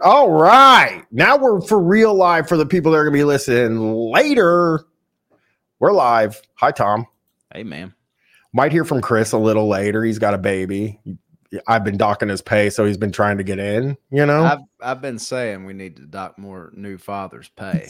All right. Now we're for real live for the people that are going to be listening later. We're live. Hi, Tom. Hey, man. Might hear from Chris a little later. He's got a baby. I've been docking his pay, so he's been trying to get in, you know? I've been saying we need to dock more new fathers' pay.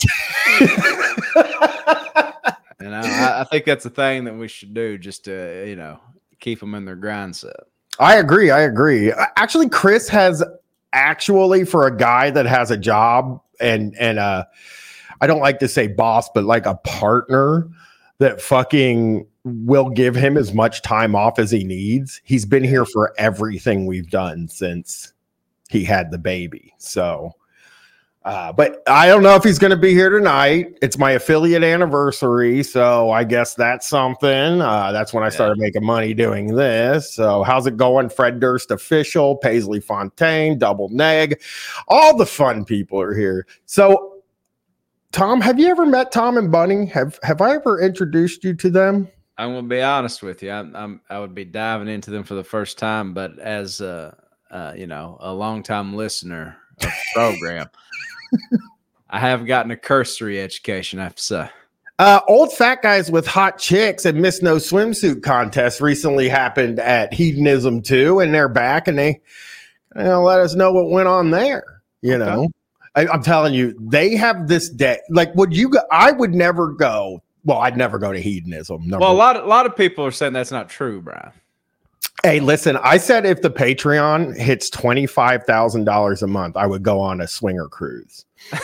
And I think that's a thing that we should do just to, keep them in their grind set. I agree. Actually, Chris has for a guy that has a job and I don't like to say boss, but like a partner that fucking will give him as much time off as he needs. He's been here for everything we've done since he had the baby. So, but I don't know if he's going to be here tonight. It's my affiliate anniversary. So I guess that's something. That's when I started making money doing this. So how's it going? Fred Durst official, Paisley Fontaine, Double Neg, all the fun people are here. So Tom, have you ever met Tom and Bunny? Have I ever introduced you to them? I'm going to be honest with you. I would be diving into them for the first time, but as a longtime listener of the program, I have gotten a cursory education, I have to say. Old fat guys with hot chicks and Miss No Swimsuit contest recently happened at Hedonism 2, and they're back, and they let us know what went on there. Know, I'm telling you, they have this day. Like, would you go? I would never go. Well, I'd never go to Hedonism. Well, a lot of people are saying that's not true, Brian. Hey, listen, I said if the Patreon hits $25,000 a month, I would go on a swinger cruise.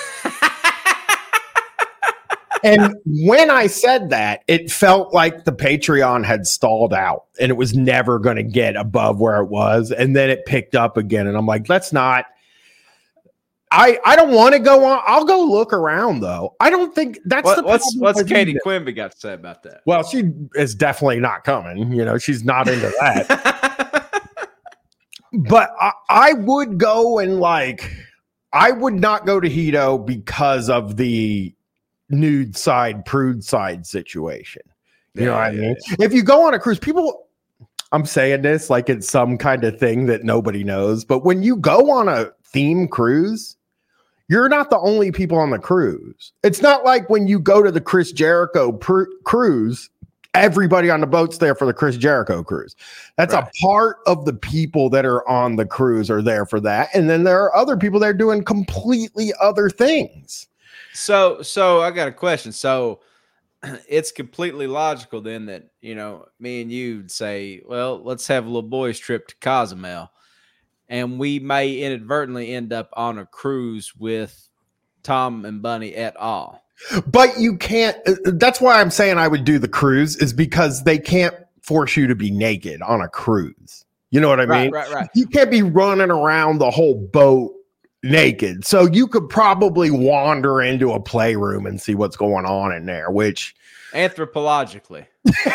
And when I said that, it felt like the Patreon had stalled out and it was never going to get above where it was. And then it picked up again. And I'm like, let's not. I don't want to go on. I'll go look around, though. I don't think that's what's Katie Quimby got to say about that? Well, she is definitely not coming. She's not into that. But I would go and I would not go to Hedo because of the nude side, prude side situation. You know what I mean? Yeah. If you go on a cruise, I'm saying this like it's some kind of thing that nobody knows, but when you go on a theme cruise, you're not the only people on the cruise. It's not like when you go to the Chris Jericho cruise, everybody on the boat's there for the Chris Jericho cruise. That's right. A part of the people that are on the cruise are there for that. And then there are other people that are doing completely other things. So I got a question. So it's completely logical then that, me and you'd say, well, let's have a little boys trip to Cozumel. And we may inadvertently end up on a cruise with Tom and Bunny et al. But you can't. That's why I'm saying I would do the cruise is because they can't force you to be naked on a cruise. You know what I mean? Right. You can't be running around the whole boat naked. So you could probably wander into a playroom and see what's going on in there, which anthropologically.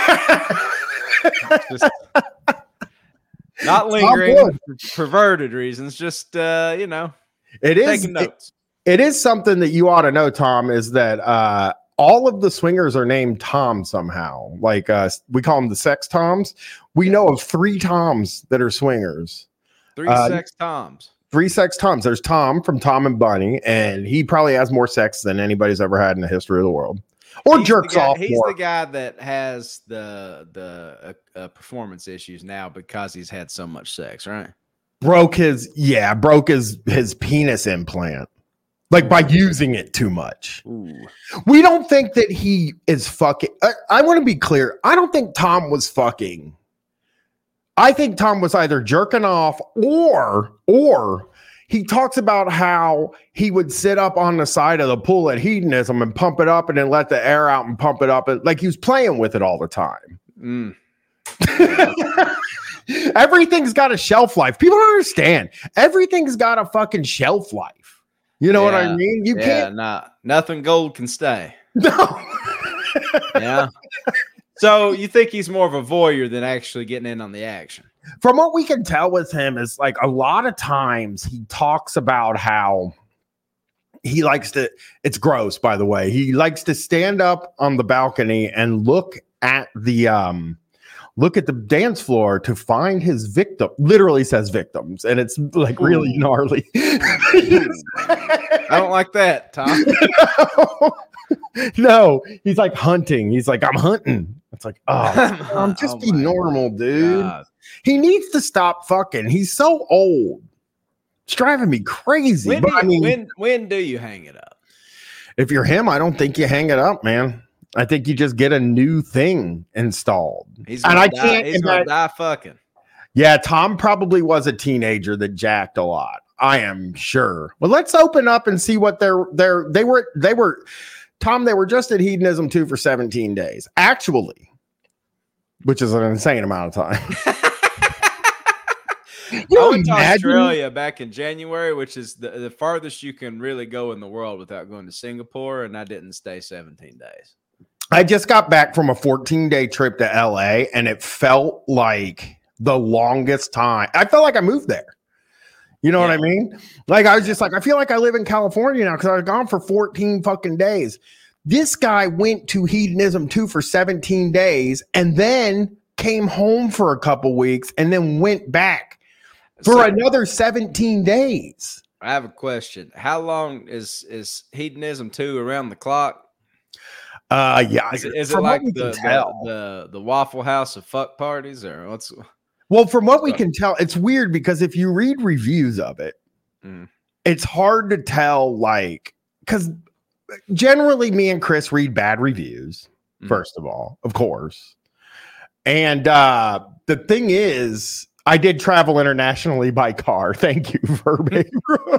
Not lingering for perverted reasons, just it is taking notes. It is something that you ought to know, Tom, is that all of the swingers are named Tom somehow. Like we call them the sex Toms. We know of 3 Toms that are swingers. 3 sex Toms. 3 sex Toms. There's Tom from Tom and Bunny, and he probably has more sex than anybody's ever had in the history of the world. Or jerks off. He's the guy that has the performance issues now because he's had so much sex, right? Broke his penis implant, like by using it too much. Ooh. We don't think that he is fucking. I want to be clear. I don't think Tom was fucking. I think Tom was either jerking off or he talks about how he would sit up on the side of the pool at Hedonism and pump it up and then let the air out and pump it up. Like he was playing with it all the time. Mm. Everything's got a shelf life. People don't understand. Everything's got a fucking shelf life. You know what I mean? You can't. Nothing gold can stay. No. Yeah. So you think he's more of a voyeur than actually getting in on the action? From what we can tell with him is like a lot of times he talks about how he likes to, it's gross, by the way. He likes to stand up on the balcony and look at the look at the dance floor to find his victim. Literally says victims, and it's like really gnarly. I don't like that, Tom. No, he's like hunting. He's like, I'm hunting. It's like, oh, just be normal, dude. God. He needs to stop fucking. He's so old. It's driving me crazy. When do you hang it up? If you're him, I don't think you hang it up, man. I think you just get a new thing installed. He's gonna die fucking. Yeah, Tom probably was a teenager that jacked a lot. I am sure. Well, let's open up and see what they were. Tom, they were just at Hedonism 2 for 17 days, actually, which is an insane amount of time. I went to Australia back in January, which is the farthest you can really go in the world without going to Singapore, and I didn't stay 17 days. I just got back from a 14-day trip to LA, and it felt like the longest time. I felt like I moved there. You know what I mean? Like, I was just like, I feel like I live in California now because I was gone for 14 fucking days. This guy went to Hedonism 2 for 17 days and then came home for a couple weeks and then went back for another 17 days. I have a question. How long is Hedonism 2 around the clock? Yeah. Is it like the Waffle House of fuck parties, or what's? Well, from what we can tell, it's weird because if you read reviews of it, it's hard to tell, like, because generally me and Chris read bad reviews, first of all, of course. And the thing is, I did travel internationally by car. Thank you, Verbatim.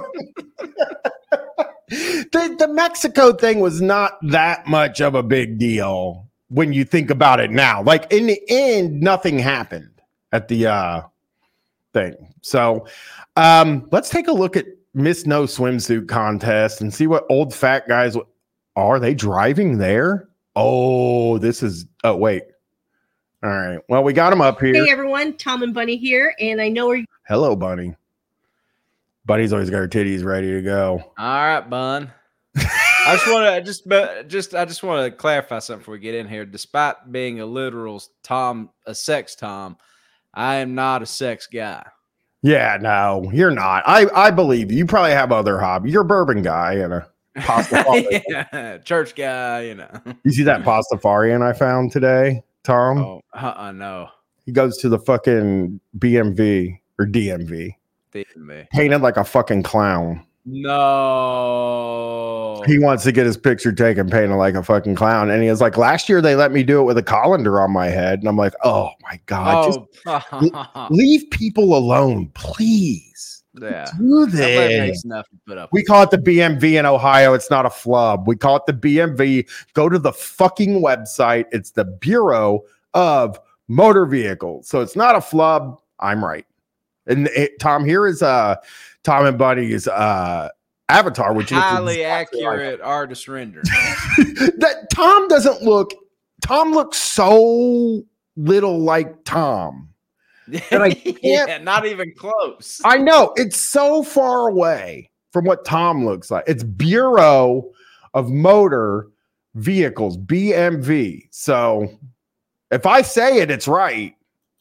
The Mexico thing was not that much of a big deal when you think about it now. Like, in the end, nothing happened at the thing. So let's take a look at Miss No Swimsuit Contest and see what old fat guys are they driving there. Oh, wait. All right. Well, we got them up here. Hey everyone, Tom and Bunny here, and I know we're hello, Bunny. Bunny's always got her titties ready to go. All right, Bun. I just want to clarify something before we get in here. Despite being a literal Tom, a sex Tom, I am not a sex guy. Yeah, no, you're not. I believe you. You probably have other hobbies. You're a bourbon guy and a pastafarian. Church guy, you know. You see that pastafarian I found today, Tom? Oh, no. He goes to the fucking BMV or DMV. DMV. Painted like a fucking clown. No. He wants to get his picture taken painted like a fucking clown. And he was like, last year they let me do it with a colander on my head. And I'm like, oh my God. Just leave people alone, please. Yeah. Do this. We call it the BMV in Ohio. It's not a flub. We call it the BMV. Go to the fucking website. It's the Bureau of Motor Vehicles. So it's not a flub. I'm right. And Tom, here is Tom and Bunny's avatar, which highly accurate artist render. That Tom looks so little like Tom. And I can't, not even close. I know, it's so far away from what Tom looks like. It's Bureau of Motor Vehicles, BMV. So if I say it, it's right.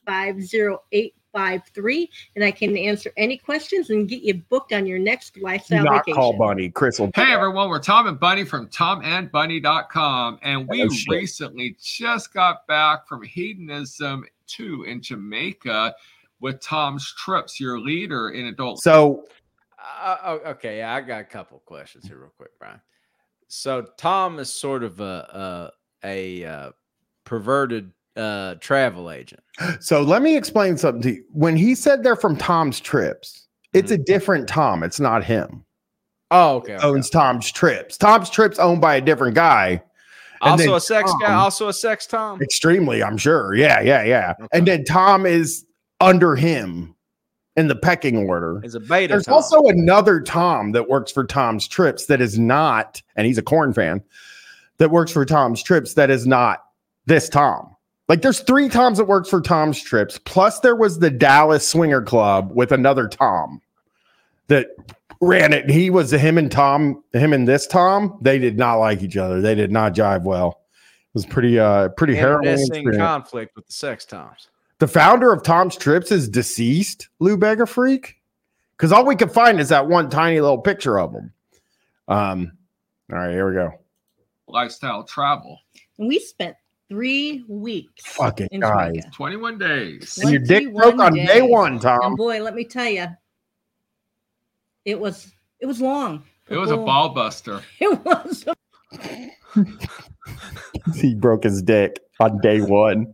50853, and I can answer any questions and get you booked on your next lifestyle vacation. Call Bunny. Chris will. Hey everyone, we're Tom and Bunny from TomandBunny.com, and we recently just got back from Hedonism 2 in Jamaica with Tom's Trips, your leader in adult. So, okay, yeah, I got a couple questions here, real quick, Brian. So Tom is sort of a perverted travel agent. So let me explain something to you. When he said they're from Tom's Trips, it's a different Tom. It's not him. Oh, okay. Owns Tom's Trips. Tom's Trips owned by a different guy. Also a sex guy. Also a sex Tom. Extremely, I'm sure. Yeah. Okay. And then Tom is under him in the pecking order. Is a beta. There's Tom. also another Tom that works for Tom's Trips that is not, and he's a Korn fan, that works for Tom's Trips that is not this Tom. Like, there's 3 Toms that works for Tom's Trips. Plus, there was the Dallas Swinger Club with another Tom that ran it. He was him and this Tom. They did not like each other. They did not jive well. It was pretty harrowing. Internecine conflict with the sex Toms. The founder of Tom's Trips is deceased, Lou Bega Freak, because all we could find is that one tiny little picture of him. All right, here we go. Lifestyle travel. And we spent 3 weeks. Fucking in guys. Jamaica. 21 days. And your dick broke on day one, Tom. And boy, let me tell you, it was long. It was a ball buster. It was. He broke his dick on day one.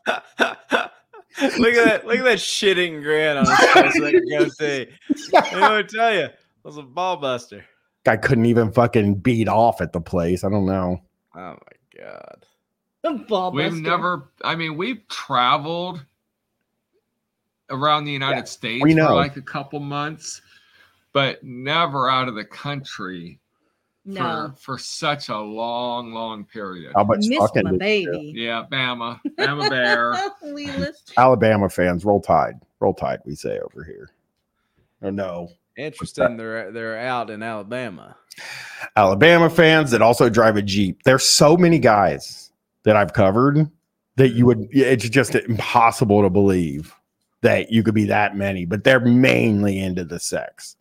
Look at that shitting grin on his face. Like goatee. I want to tell you, it was a ball buster. I couldn't even fucking beat off at the place. I don't know. Oh my god. A ball buster. We've traveled around the United States we know. for like a couple months, but never out of the country for such a long period. How much Missed fucking my did you do? baby. Yeah, Bama Bear. We list. Alabama fans, roll tide, we say over here. Oh no. Interesting. They're out in Alabama. Alabama fans that also drive a Jeep. There's so many guys that I've covered that it's just impossible to believe that you could be that many, but they're mainly into the sex.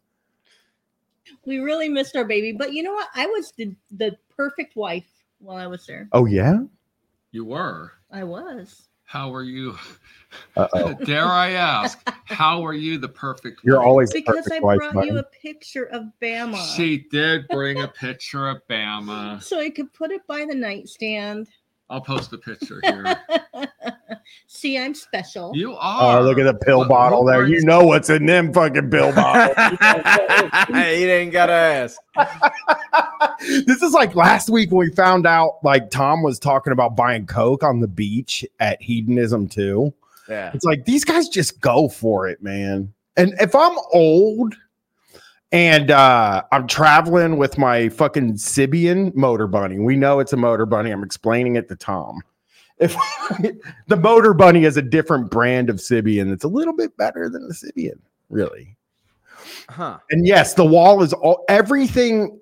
We really missed our baby, but you know what? I was the perfect wife while I was there. Oh yeah? You were. I was. How were you? Uh-oh. Dare I ask? How were you the perfect? You're wife? always Because I wife, brought you a picture of Bama. She did bring a picture of Bama. So I could put it by the nightstand. I'll post a picture here. See, I'm special. You are. Oh, look at the pill bottle there. You know what's in them fucking pill bottles. Hey, you didn't gotta ask. This is like last week when we found out like Tom was talking about buying Coke on the beach at Hedonism 2. Yeah. It's like these guys just go for it, man. And if I'm old and I'm traveling with my fucking Sibian motor bunny, we know it's a motor bunny. I'm explaining it to Tom. If the motor bunny is a different brand of Sibian, it's a little bit better than the Sibian, really. Huh. And yes, the wall is everything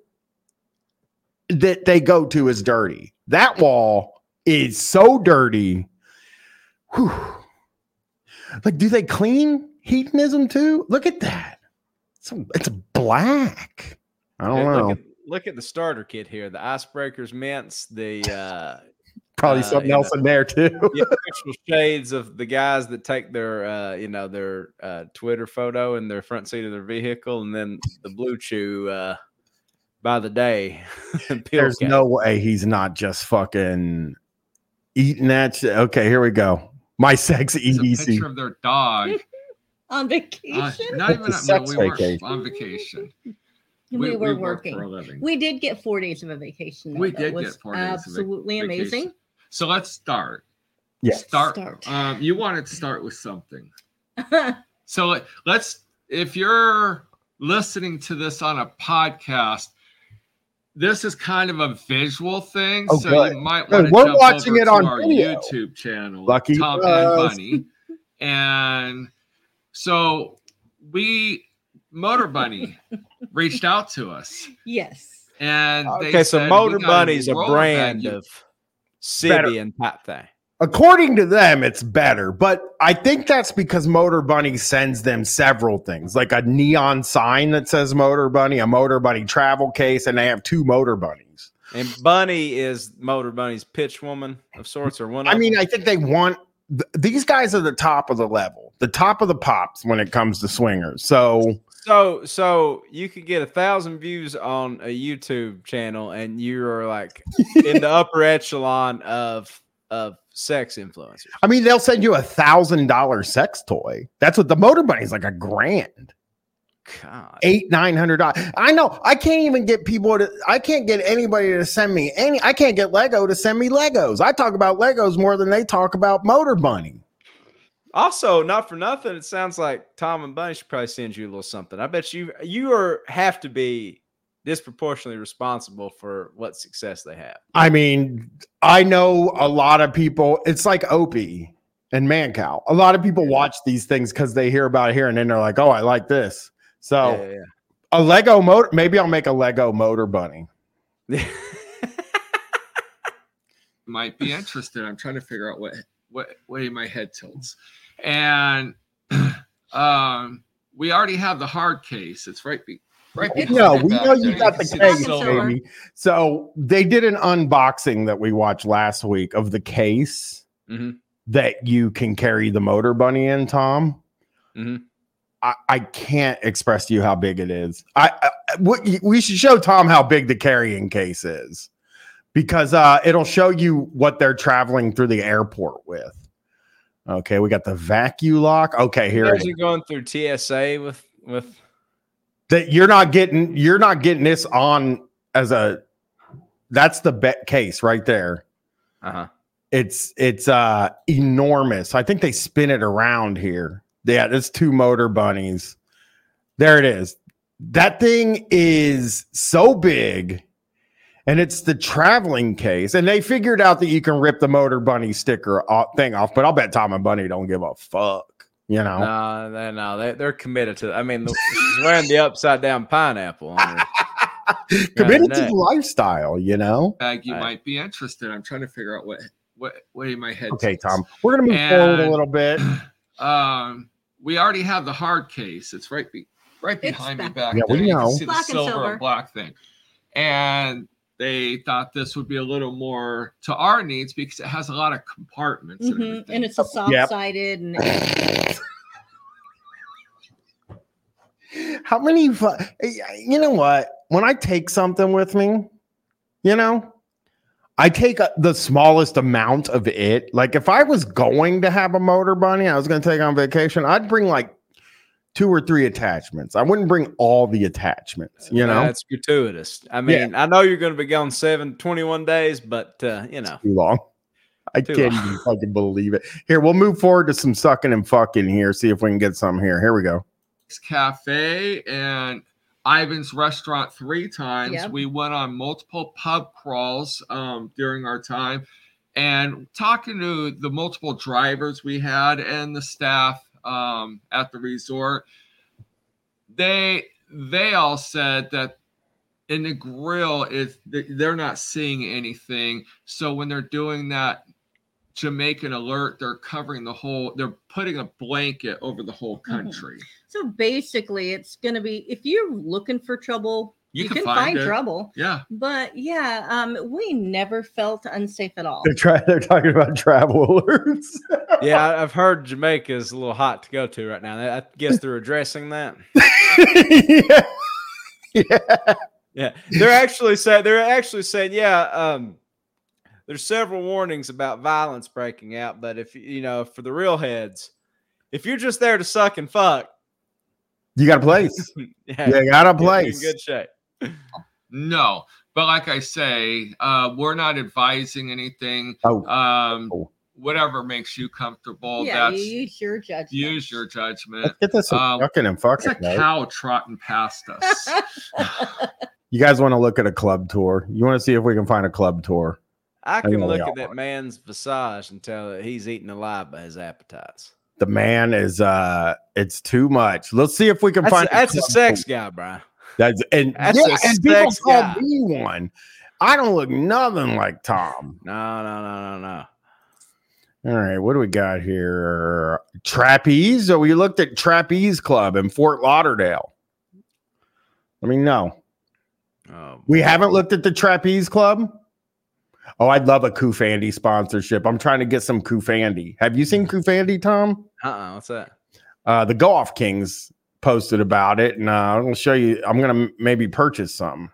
that they go to is dirty. That wall is so dirty. Whew. Like, do they clean Hedonism too? Look at that. It's black. I don't know. Look at the starter kit here. The icebreakers mints, the probably something else in there too. The official shades of the guys that take their their Twitter photo in their front seat of their vehicle, and then the Blue Chew by the day. There's no way he's not just fucking eating that shit. Okay, here we go. My sex It's a EDC. picture of their dog. On vacation. Not even sex we weren't vacation. on vacation. We were work working. for a living. We did get 4 days of a vacation. We That did was get 4 days of absolutely vacation. amazing. So let's start. Yeah. Start. You wanted to start with something. So let's, if you're listening to this on a podcast, this is kind of a visual thing. Oh, so good. you might want to We're jump watching over it to on our video. YouTube channel, Lucky Tom us. and Bunny. And so Motor Bunny reached out to us. Yes. And they Okay, so said, Motor "We got Bunny's a roller brand bag." of Sibian type thing. According to them, it's better, but I think that's because Motor Bunny sends them several things, like a neon sign that says Motor Bunny, a Motor Bunny travel case, and they have 2 Motor Bunnies. And Bunny is Motor Bunny's pitch woman of sorts, or one. I mean, I think they want these guys are the top of the level, the top of the pops when it comes to swingers. So you could get 1,000 views on a YouTube channel, and you're like in the upper echelon of sex influencers. I mean, they'll send you $1,000 sex toy. That's what the Motor Bunny is, like $1,000. God, $800-900. I know. I can't even get I can't get anybody to send me I can't get Lego to send me Legos. I talk about Legos more than they talk about Motor Bunny. Also, not for nothing, it sounds like Tom and Bunny should probably send you a little something. I bet you have to be disproportionately responsible for what success they have. I mean, I know a lot of people. It's like Opie and Mancow. A lot of people watch these things because they hear about it here, and then they're like, "Oh, I like this." So, Yeah. a Lego motor. Maybe I'll make a Lego Motor Bunny. might be interested. I'm trying to figure out what way my head tilts. And we already have the hard case. It's right behind No, me we back know there. you got the can see case, silver. baby. So they did an unboxing that we watched last week of the case that you can carry the Motor Bunny in, Tom. I can't express to you how big it is. We should show Tom how big the carrying case is, because it'll show you what they're traveling through the airport with. Okay, we got the vacuum lock. Okay, here it is. Going through TSA with That you're not getting this on as a. That's the bet case right there. It's enormous. I think they spin it around here. Yeah, there's 2 Motor Bunnies. There it is. That thing is so big. And it's the traveling case. And they figured out that you can rip the Motor Bunny sticker thing off. But I'll bet Tom and Bunny don't give a fuck. You know? No, they're committed to. I mean, she's wearing the upside down pineapple. Committed to the lifestyle, you know? You might be interested. I'm trying to figure out what way my head. Okay, Tom. We're gonna move forward a little bit. We already have the hard case. It's right behind me back there. We know. You can see Black the and silver silver. and black thing. And they thought this would be a little more to our needs because it has a lot of compartments and everything. And it's a soft-sided and How many? You know what? When I take something with me, you know, I take the smallest amount of it. Like if I was going to have a Motor Bunny, I was going to take on vacation, I'd bring like 2 or 3 attachments. I wouldn't bring all the attachments, you know? That's gratuitous. I mean, I know you're going to be gone 21 days, but you know. Too long. I can't even fucking believe it. Here, we'll move forward to some sucking and fucking here. See if we can get some here. Here we go. Cafe and Ivan's Restaurant 3 times. Yep. We went on multiple pub crawls during our time, and talking to the multiple drivers we had and the staff at the resort, they all said that in the grill they're not seeing anything. So when they're doing that Jamaican alert, they're covering they're putting a blanket over the whole country. So basically, it's going to be, if you're looking for trouble, you can find trouble. Yeah. But we never felt unsafe at all. They're talking about travel alerts. Yeah, I've heard Jamaica is a little hot to go to right now. I guess they're addressing that. Yeah. They're actually saying, there's several warnings about violence breaking out, but if for the real heads, if you're just there to suck and fuck, you got a place. You got a place. In good shape. No, but like I say, we're not advising anything. Whatever makes you comfortable. Yeah, you use your judgment. Use your judgment. Let's get this fucking and fucking. It's a cow trotting past us. You guys want to look at a club tour? You want to see if we can find a club tour? I can look at that man's visage and tell that he's eaten alive by his appetites. The man is it's too much. Let's see if we can find that's a sex guy, Brian. That's a people sex call guy. me one. I don't look nothing like Tom. No. All right, what do we got here? Trapeze. So we looked at Trapeze Club in Fort Lauderdale. Let me know. We haven't looked at the Trapeze Club. Oh, I'd love a Koofandy sponsorship. I'm trying to get some Koofandy. Have you seen Koofandy, Tom? What's that? The Go Off Kings posted about it, and I'm gonna show you. I'm gonna maybe purchase some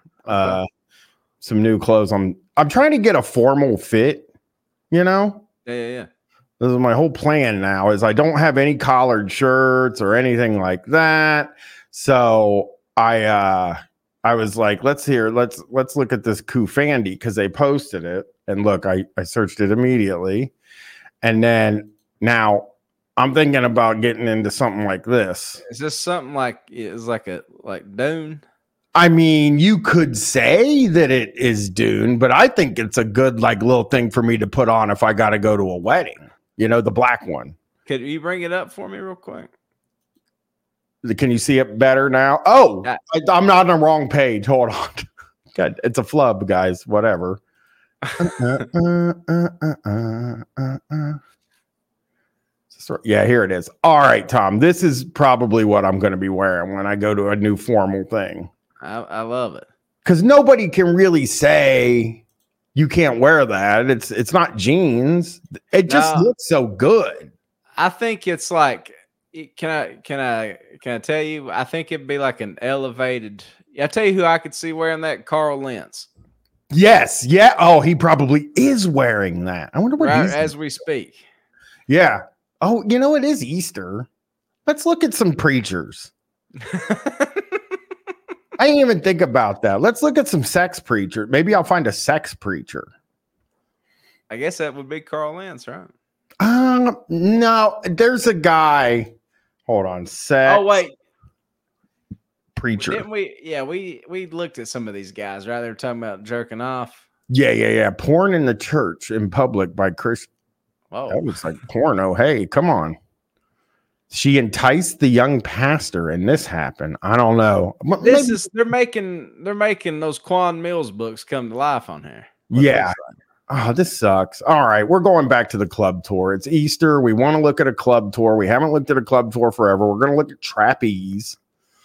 new clothes. I'm trying to get a formal fit. You know? Yeah. This is my whole plan now. Is I don't have any collared shirts or anything like that. So I was like, let's look at this Koofandy because they posted it. And look, I searched it immediately. And then now I'm thinking about getting into something like this. Is this something like Dune? I mean, you could say that it is Dune, but I think it's a good little thing for me to put on if I got to go to a wedding. You know, the black one. Could you bring it up for me real quick? Can you see it better now? Oh, I'm not on the wrong page. Hold on. God, it's a flub, guys. Whatever. Yeah, here it is. All right, Tom. This is probably what I'm going to be wearing when I go to a new formal thing. I love it. Because nobody can really say you can't wear that. It's not jeans. It just looks so good. I think it's like, can I tell you? I think it'd be like an elevated. I tell you who I could see wearing that. Carl Lentz. Yes. Yeah. Oh, he probably is wearing that. I wonder what he's as we speak. Yeah. Oh, it is Easter. Let's look at some preachers. I didn't even think about that. Let's look at some sex preacher. Maybe I'll find a sex preacher. I guess that would be Carl Lentz, right? No, there's a guy. Hold on, sex. Oh wait, preacher. Didn't we? Yeah, we looked at some of these guys, right? They were talking about jerking off. Yeah. Porn in the church in public by Chris. Whoa, that looks like porno. Hey, come on. She enticed the young pastor, and this happened. I don't know. They're making those Quan Mills books come to life on here. Yeah. Oh, this sucks. All right, we're going back to the club tour. It's Easter. We want to look at a club tour. We haven't looked at a club tour forever. We're going to look at trapeze.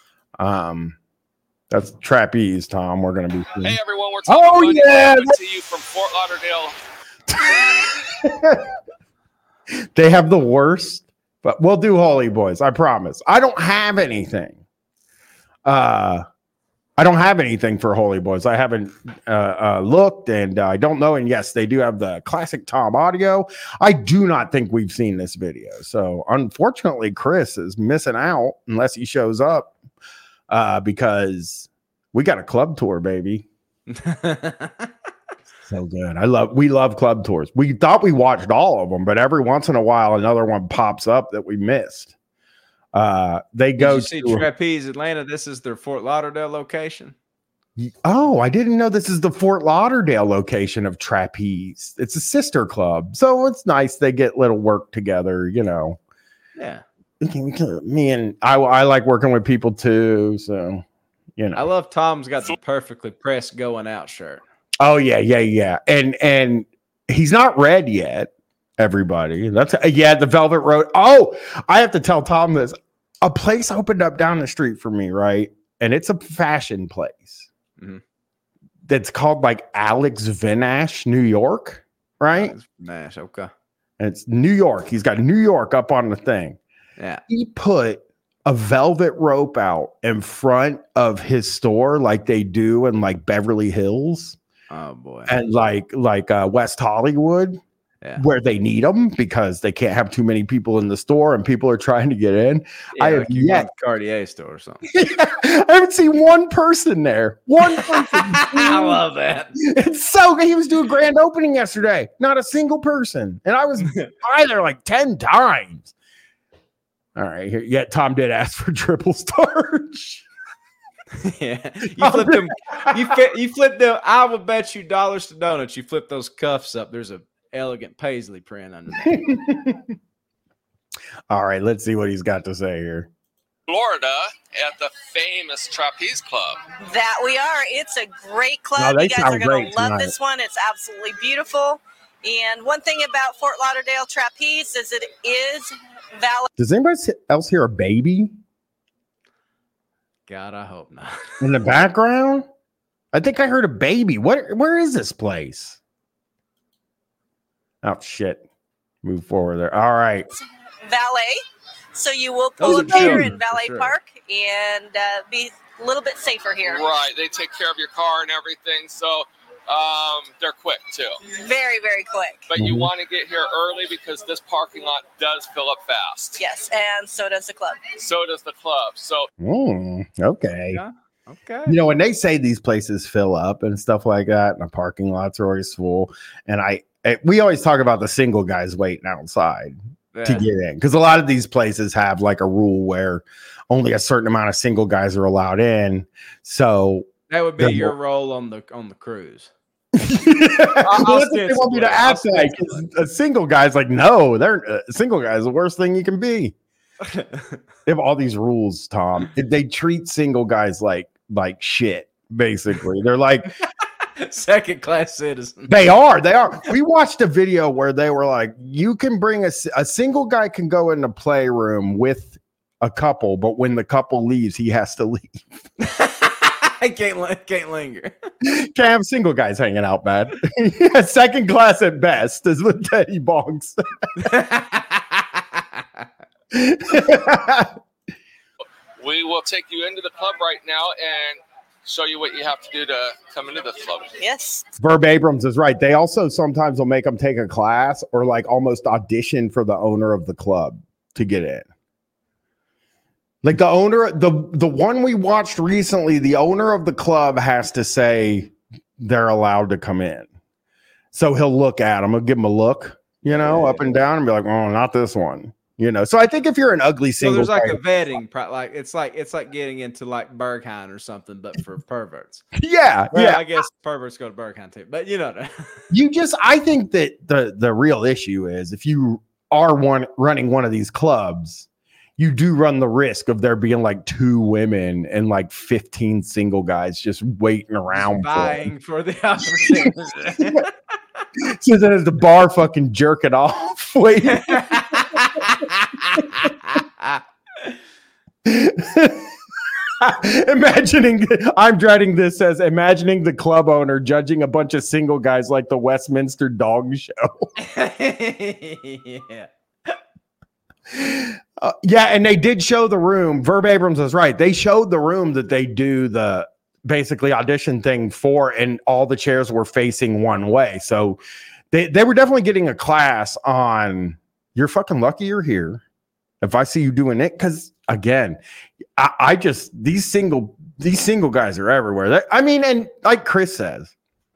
That's trapeze, Tom. We're going to be seeing. Hey, everyone. We're talking to you from Fort Lauderdale. They have the worst. But we'll do Holy Boys. I promise. I don't have anything. I don't have anything for Holy Boys. I haven't looked, and I don't know. And yes, they do have the classic Tom audio. I do not think we've seen this video. So unfortunately, Chris is missing out unless he shows up because we got a club tour, baby. So good. We love club tours. We thought we watched all of them, but every once in a while, another one pops up that we missed. They go to see Trapeze Atlanta. This is their Fort Lauderdale location. Oh, I didn't know this is the Fort Lauderdale location of Trapeze. It's a sister club. So it's nice. They get little work together, Yeah. Me and I like working with people too. So, I love Tom's got the perfectly pressed going out shirt. Oh yeah. And he's not red yet. Everybody, that's the Velvet Road. Oh, I have to tell Tom this. A place opened up down the street for me, right? And it's a fashion place. Mm-hmm. That's called like Alex Vinash, New York, right? Alex Vinash, okay. And it's New York. He's got New York up on the thing. Yeah. He put a velvet rope out in front of his store, like they do in like Beverly Hills. Oh boy. And like West Hollywood, where they need them because they can't have too many people in the store and people are trying to get in. Yeah, I have yet Cartier store or something. I haven't seen one person there. One person. I love that. It's so good. He was doing grand opening yesterday. Not a single person. And I was by there like 10 times. All right. Yet Tom did ask for triple starch. Yeah, you flip them. You flip them. I will bet you dollars to donuts. You flip those cuffs up. There's a elegant paisley print underneath. All right, let's see what he's got to say here. Florida at the famous Trapeze Club. That we are. It's a great club. You guys are going to love this one. It's absolutely beautiful. And one thing about Fort Lauderdale Trapeze is it is valid. Does anybody else hear a baby? God, I hope not. In the background? I think I heard a baby. Where is this place? Oh, shit. Move forward there. All right. Valet. So you will pull up here in Valet Park and be a little bit safer here. Right. They take care of your car and everything. So they're quick, too. Very, very quick. But you want to get here early because this parking lot does fill up fast. Yes, and so does the club. So does the club. So okay. Yeah. Okay. When they say these places fill up and stuff like that, and the parking lots are always full, and we always talk about the single guys waiting outside to get in because a lot of these places have like a rule where only a certain amount of single guys are allowed in. So that would be your role on the cruise. They want me to ask that because a single guy's like, no, they're single guy is the worst thing you can be. They have all these rules, Tom. They treat single guys like shit. Basically, they're like Second class citizen. They are. We watched a video where they were like, you can bring a single guy can go in the playroom with a couple, but when the couple leaves, he has to leave. I can't linger. Can't have single guys hanging out, man. Second class at best is what Teddy Bongs. We will take you into the club right now and show you what you have to do to come into the club. Yes. Verb Abrams is right. They also sometimes will make them take a class or like almost audition for the owner of the club to get in. Like the owner, the one we watched recently, the owner of the club has to say they're allowed to come in. So he'll look at them, he'll give them a look, up and down and be like, oh, not this one. So I think if you're an ugly single, so there's like a vetting, like it's like getting into like Berghain or something, but for perverts. Yeah, well, yeah. I guess perverts go to Berghain too, but I think that the real issue is if you are running one of these clubs, you do run the risk of there being like 2 women and like 15 single guys just waiting around, vying for the opportunity. So then at the bar, fucking jerk it off, waiting. I'm dreading this as imagining the club owner judging a bunch of single guys like the Westminster Dog Show. Yeah. Yeah, and they did show the room. Verb Abrams is right. They showed the room that they do the basically audition thing for, and all the chairs were facing one way. So they were definitely getting a class on, you're fucking lucky you're here. If I see you doing it, because again, I just these single guys are everywhere. And like Chris says,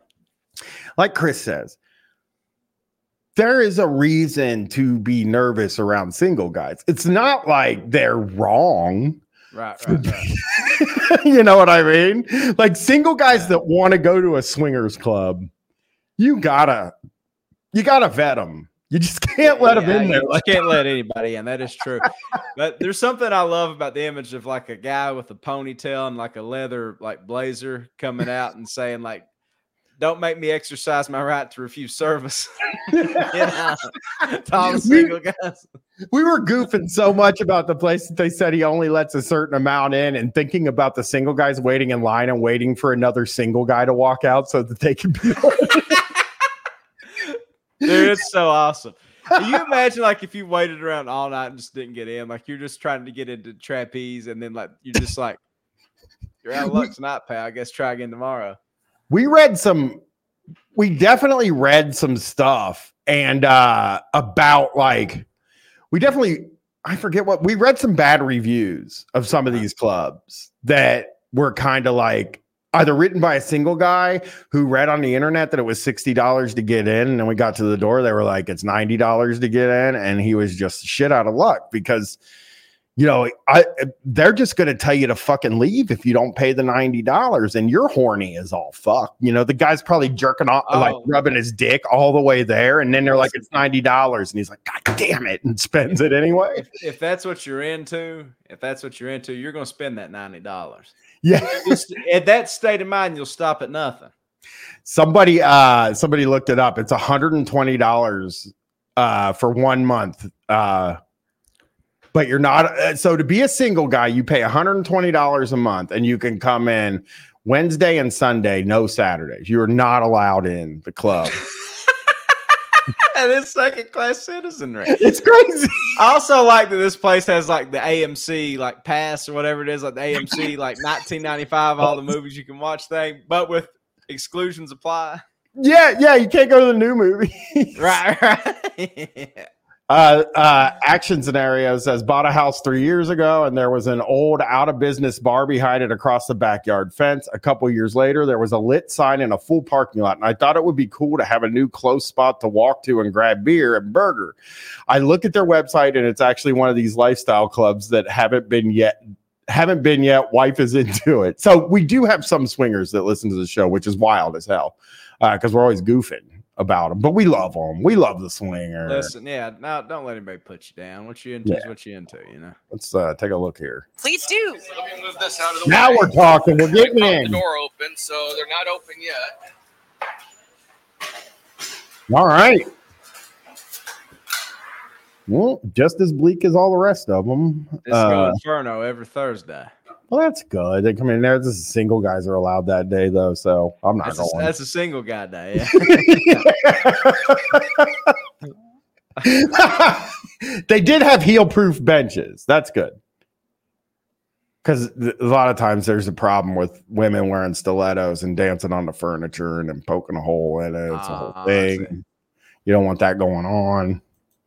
there is a reason to be nervous around single guys. It's not like they're wrong. Right. You know what I mean? Like single guys that want to go to a swingers club, you gotta vet them. You just can't let them in there. You can't let anybody in. That is true. But there's something I love about the image of like a guy with a ponytail and like a leather like blazer coming out and saying like, don't make me exercise my right to refuse service. Tom single guys. We were goofing so much about the place that they said he only lets a certain amount in, and thinking about the single guys waiting in line and waiting for another single guy to walk out so that they can be. Dude, it's so awesome. Can you imagine like if you waited around all night and just didn't get in, like you're just trying to get into trapeze, and then like you're just like, you're out of luck tonight, pal. I guess try again tomorrow. We definitely read some stuff and about like, I forget what, we read some bad reviews of some of these clubs that were kind of like either written by a single guy who read on the internet that it was $60 to get in. And then we got to the door, they were like, it's $90 to get in. And he was just shit out of luck because, they're just going to tell you to fucking leave if you don't pay the $90 and you're horny as all fuck. The guy's probably jerking off, like rubbing his dick all the way there. And then they're like, it's $90. And he's like, God damn it. And spends it anyway. If that's what you're into, you're going to spend that $90. Yeah. At that state of mind, you'll stop at nothing. Somebody looked it up. It's $120 for 1 month. But you're not. So to be a single guy, you pay $120 a month and you can come in Wednesday and Sunday, no Saturdays. You are not allowed in the club. And it's second class citizenry. It's crazy. I also like that this place has like the AMC like pass or whatever it is, like the AMC like 1995, all the movies you can watch thing, but with exclusions apply. Yeah, you can't go to the new movie. Right. Action Scenario says bought a house 3 years ago and there was an old out of business bar behind it across the backyard fence. A couple years later, there was a lit sign in a full parking lot, and I thought it would be cool to have a new close spot to walk to and grab beer and burger. I look at their website and it's actually one of these lifestyle clubs that haven't been yet. Wife is into it. So we do have some swingers that listen to the show, which is wild as hell because we're always goofing about them, but we love them. We love the swinger. Listen, now don't let anybody put you down. What you into is what you into, Let's take a look here. Please do. Let me move this out of the now way. We're talking. We're getting in. The door open, so they're not open yet. All right. Well, just as bleak as all the rest of them. It's go Inferno every Thursday. Well, that's good. They come in there. This is single guys are allowed that day, though, so I'm not going. That's a single guy day. Yeah. They did have heel-proof benches. That's good. Because a lot of times there's a problem with women wearing stilettos and dancing on the furniture and then poking a hole in it. It's a whole thing. You don't want that going on.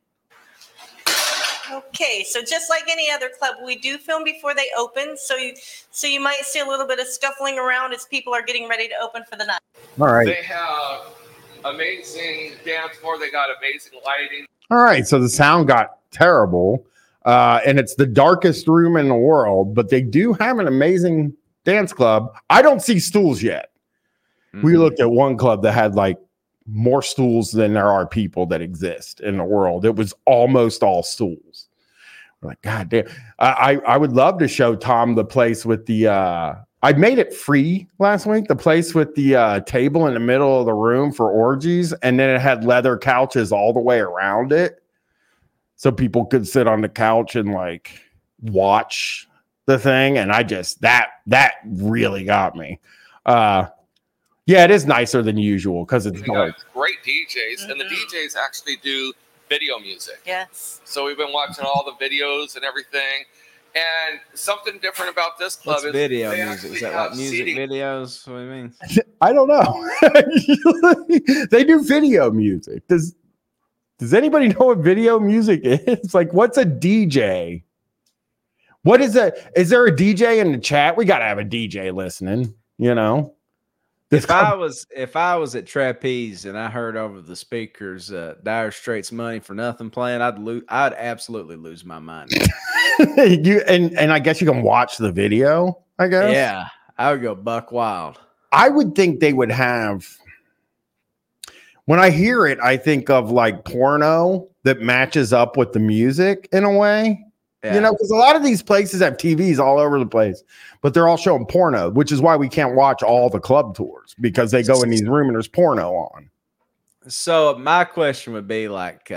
Okay, so just like any other club, we do film before they open. So you might see a little bit of scuffling around as people are getting ready to open for the night. All right. They have amazing dance floor. They got amazing lighting. All right. So the sound got terrible. And it's the darkest room in the world, but they do have an amazing dance club. I don't see stools yet. Mm-hmm. We looked at one club that had like more stools than there are people that exist in the world. It was almost all stools. We're like, God damn. I would love to show Tom the place with the I made it free last week, the place with the table in the middle of the room for orgies, and then it had leather couches all the way around it. So people could sit on the couch and like watch the thing. And I just that really got me. Yeah, it is nicer than usual because it's great DJs, and the DJs actually do video music. Yes. So we've been watching all the videos and everything. And something different about this club is video music. Is that like music videos? What do you mean? I don't know. They do video music. Does anybody know what video music is? Like, what's a DJ? What is that? Is there a DJ in the chat? We got to have a DJ listening, you know? If I was at Trapeze and I heard over the speakers Dire Straits Money for Nothing playing, I'd absolutely lose my mind. and I guess you can watch the video, I guess. Yeah, I would go buck wild. I would think they would have. When I hear it, I think of like porno that matches up with the music in a way. Yeah. You know, because a lot of these places have TVs all over the place, but they're all showing porno, which is why we can't watch all the club tours because they go in these rooms and there's porno on. So my question would be like,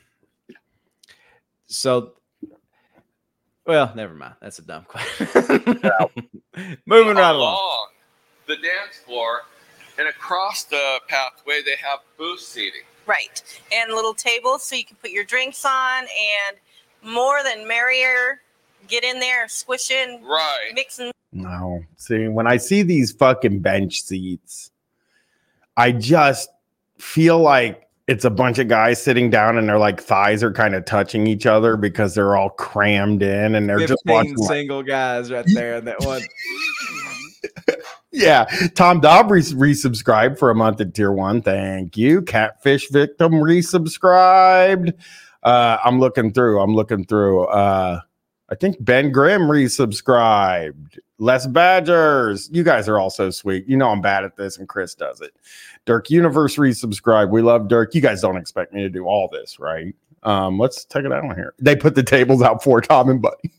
well, never mind. That's a dumb question. Moving right along. The dance floor and across the pathway, they have booth seating. Right. And little tables so you can put your drinks on, and more than merrier. Get in there, squish in, right, mix and. No, see, when I see these fucking bench seats, I just feel like it's a bunch of guys sitting down and their like thighs are kind of touching each other because they're all crammed in and they're just watching single guys right there in that one. Yeah, Tom Dobb resubscribed for a month at Tier 1. Thank you. Catfish Victim resubscribed. I'm looking through. I think Ben Grimm resubscribed. Les Badgers. You guys are all so sweet. You know I'm bad at this, and Chris does it. Dirk Universe resubscribed. We love Dirk. You guys don't expect me to do all this, right? Let's take it out here. They put the tables out for Tom and Buddy.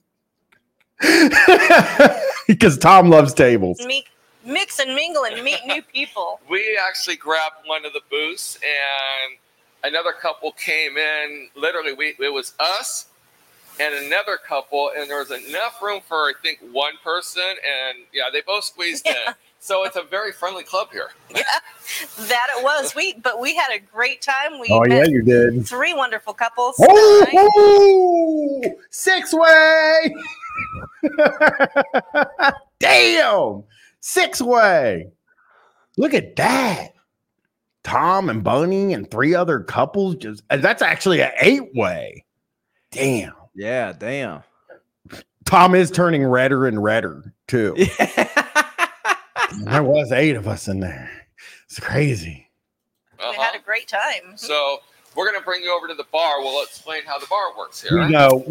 Because Tom loves tables. Mix and mingle and meet new people. We actually grabbed one of the booths, and another couple came in. Literally, it was us and another couple, and there was enough room for, I think, one person, and yeah, they both squeezed in. So it's a very friendly club here. Yeah, that it was. But we had a great time. You did. 3 wonderful couples. Oh, 6-way. Damn, 6-way. Look at that. Tom and Bunny and 3 other couples. That's actually an 8-way. Damn. Yeah, damn. Tom is turning redder and redder too. Yeah. There was 8 of us in there. It's crazy. We had a great time. So we're going to bring you over to the bar. We'll explain how the bar works here. You know,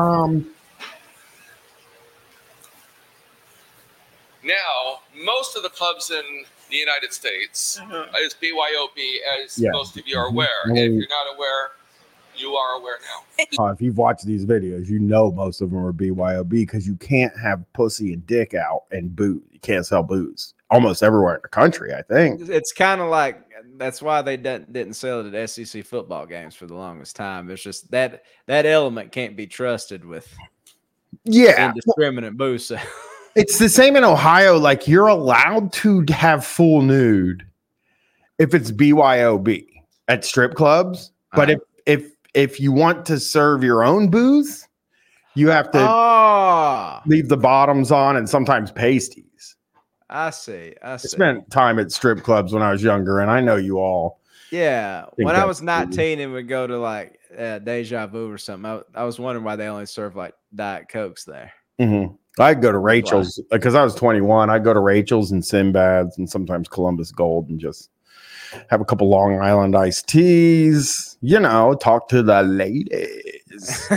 now, most of the clubs in the United States is BYOB, as most of you are aware. If you're not aware, you are aware now. If you've watched these videos, you know most of them are BYOB because you can't have pussy and dick out and booze. You can't sell booze almost everywhere in the country, I think. It's kind of like that's why they didn't sell it at SEC football games for the longest time. It's just that element can't be trusted with indiscriminate booze sales. It's the same in Ohio. Like, you're allowed to have full nude if it's BYOB at strip clubs, but if you want to serve your own booze, you have to leave the bottoms on and sometimes pasties. I see. I spent time at strip clubs when I was younger, and I know you all. Yeah. When I was 19 and would go to like Deja Vu or something, I was wondering why they only serve like Diet Cokes there. Mm-hmm. I'd go to Rachel's because I was 21. I'd go to Rachel's and Sinbad's and sometimes Columbus Gold and just have a couple Long Island iced teas, talk to the ladies.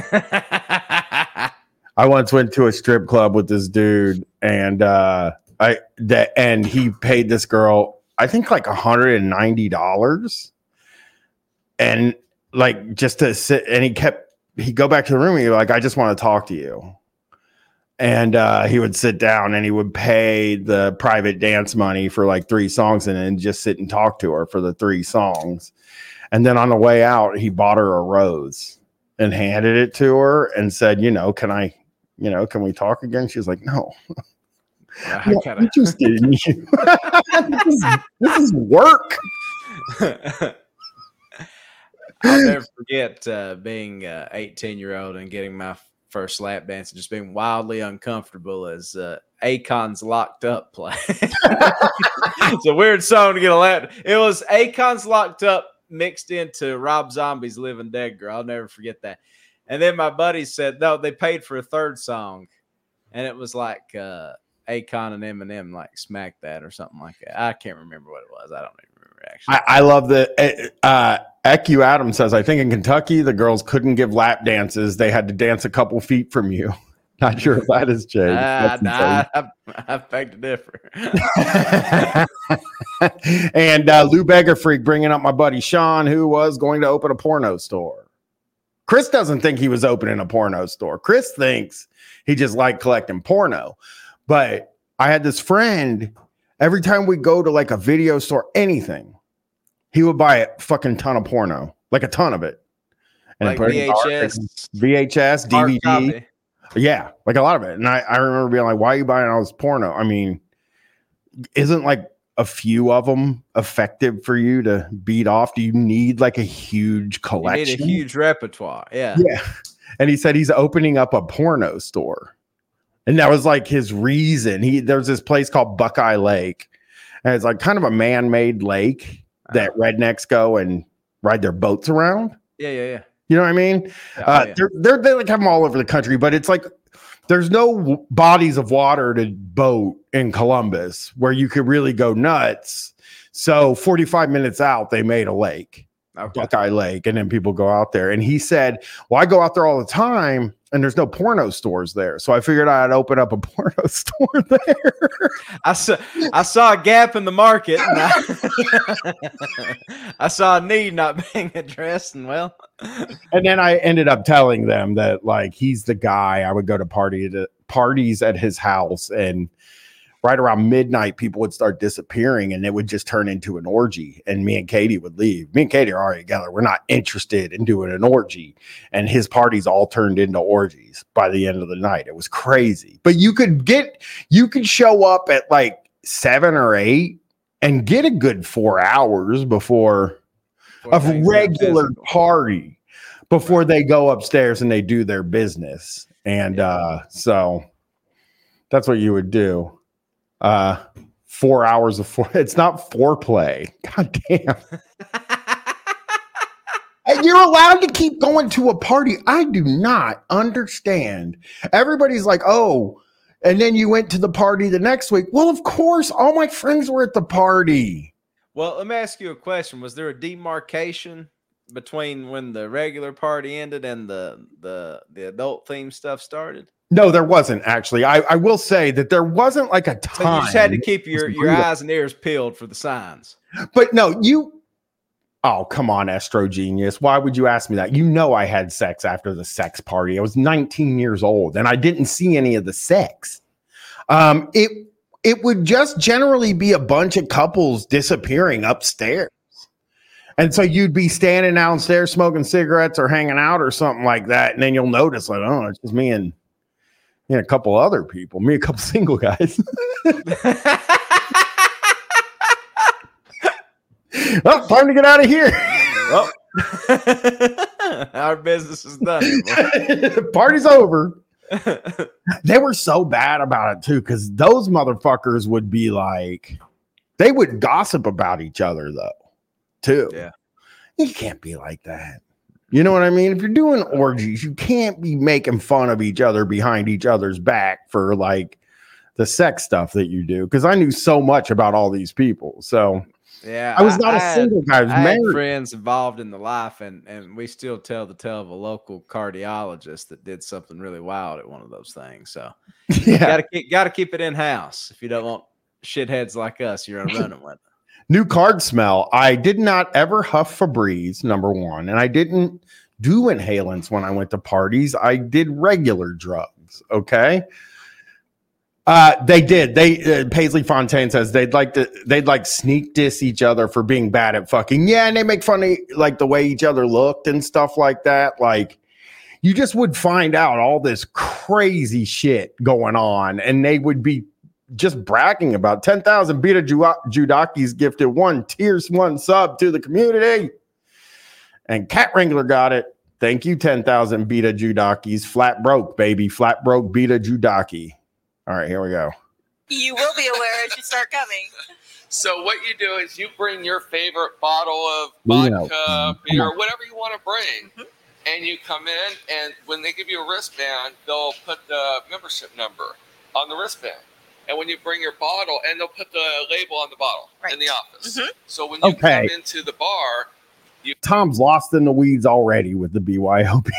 I once went to a strip club with this dude, and and he paid this girl, I think like $190, and like just to sit, and he'd go back to the room and he'd be like, I just want to talk to you. And he would sit down and he would pay the private dance money for like 3 songs and then just sit and talk to her for the 3 songs. And then on the way out, he bought her a rose and handed it to her and said, can we talk again? She was like, no. I'm not interested in you. This is work. I'll never forget being 18-year-old and getting my first lap dance and just being wildly uncomfortable as Akon's Locked Up play. It's a weird song to get a lap. It was Akon's Locked Up mixed into Rob Zombie's Living Dead Girl. I'll never forget that. And then my buddy said, no, they paid for a third song. And it was like Akon and Eminem like Smack That or something like that. I can't remember what it was. I don't even remember actually. I love the EQ Adams says, I think in Kentucky, the girls couldn't give lap dances. They had to dance a couple feet from you. Not sure if that has changed. I beg to differ. And Lou Beggar Freak bringing up my buddy Sean, who was going to open a porno store. Chris doesn't think he was opening a porno store. Chris thinks he just liked collecting porno. But I had this friend, every time we go to like a video store, anything, he would buy a fucking ton of porno, like a ton of it. And like VHS, DVD. Yeah, like a lot of it. And I remember being like, why are you buying all this porno? I mean, isn't like a few of them effective for you to beat off? Do you need like a huge collection? You need a huge repertoire. Yeah. Yeah. And he said he's opening up a porno store. And that was like his reason. There's this place called Buckeye Lake. And it's like kind of a man-made lake that rednecks go and ride their boats around. Yeah. You know what I mean? They like have them all over the country, but it's like there's no bodies of water to boat in Columbus where you could really go nuts. So 45 minutes out, they made a lake, Buckeye Lake, and then people go out there. And he said, well, I go out there all the time and there's no porno stores there. So I figured I'd open up a porno store there. I saw a gap in the market. And I saw a need not being addressed. And and then I ended up telling them that like, he's the guy. I would go to parties at his house, and right around midnight, people would start disappearing and it would just turn into an orgy. And me and Katie would leave. Me and Katie are already together. We're not interested in doing an orgy. And his parties all turned into orgies by the end of the night. It was crazy. But you could show up at like 7 or 8 and get a good 4 hours before a regular party before they go upstairs and they do their business. And so that's what you would do. 4 hours of it's not foreplay. God damn. And you're allowed to keep going to a party. I do not understand. Everybody's like, oh, and then you went to the party the next week. Well, of course, all my friends were at the party. Well, let me ask you a question. Was there a demarcation between when the regular party ended and the adult theme stuff started? No, there wasn't actually. I will say that there wasn't like a time. So you just had to keep your eyes and ears peeled for the signs. But no, oh, come on, Estro Genius. Why would you ask me that? You know I had sex after the sex party. I was 19 years old and I didn't see any of the sex. It would just generally be a bunch of couples disappearing upstairs. And so you'd be standing downstairs smoking cigarettes or hanging out or something like that. And then you'll notice, like, oh, it's just me and a couple other people, me, a couple single guys. Oh, time to get out of here. Well, our business is done. Party's over. They were so bad about it too, because those motherfuckers would be like, they would gossip about each other though, too. Yeah. You can't be like that. You know what I mean? If you're doing orgies, you can't be making fun of each other behind each other's back for like the sex stuff that you do. Because I knew so much about all these people. So yeah, I was not a single guy. I had friends involved in the life, and we still tell the tale of a local cardiologist that did something really wild at one of those things. So yeah, gotta keep it in house if you don't want shitheads like us you're running with. New card smell. I did not ever huff Febreze, number one, and I didn't do inhalants when I went to parties. I did regular drugs. Okay. They did. Paisley Fontaine says they'd like sneak diss each other for being bad at fucking. Yeah, and they make fun of like the way each other looked and stuff like that. Like you just would find out all this crazy shit going on, and they would be just bragging about 10,000 Beta Judakis gifted 1 tier 1 sub to the community, and Cat Wrangler got it. Thank you, 10,000 Beta Judakis. Flat broke, baby. Flat broke Beta Judaki. All right, here we go. You will be aware as you start coming. So what you do is you bring your favorite bottle of vodka, beer, whatever you want to bring, and you come in, and when they give you a wristband, they'll put the membership number on the wristband. And when you bring your bottle, and they'll put the label on the bottle in the office. So when you come into the bar, Tom's lost in the weeds already with the BYOB.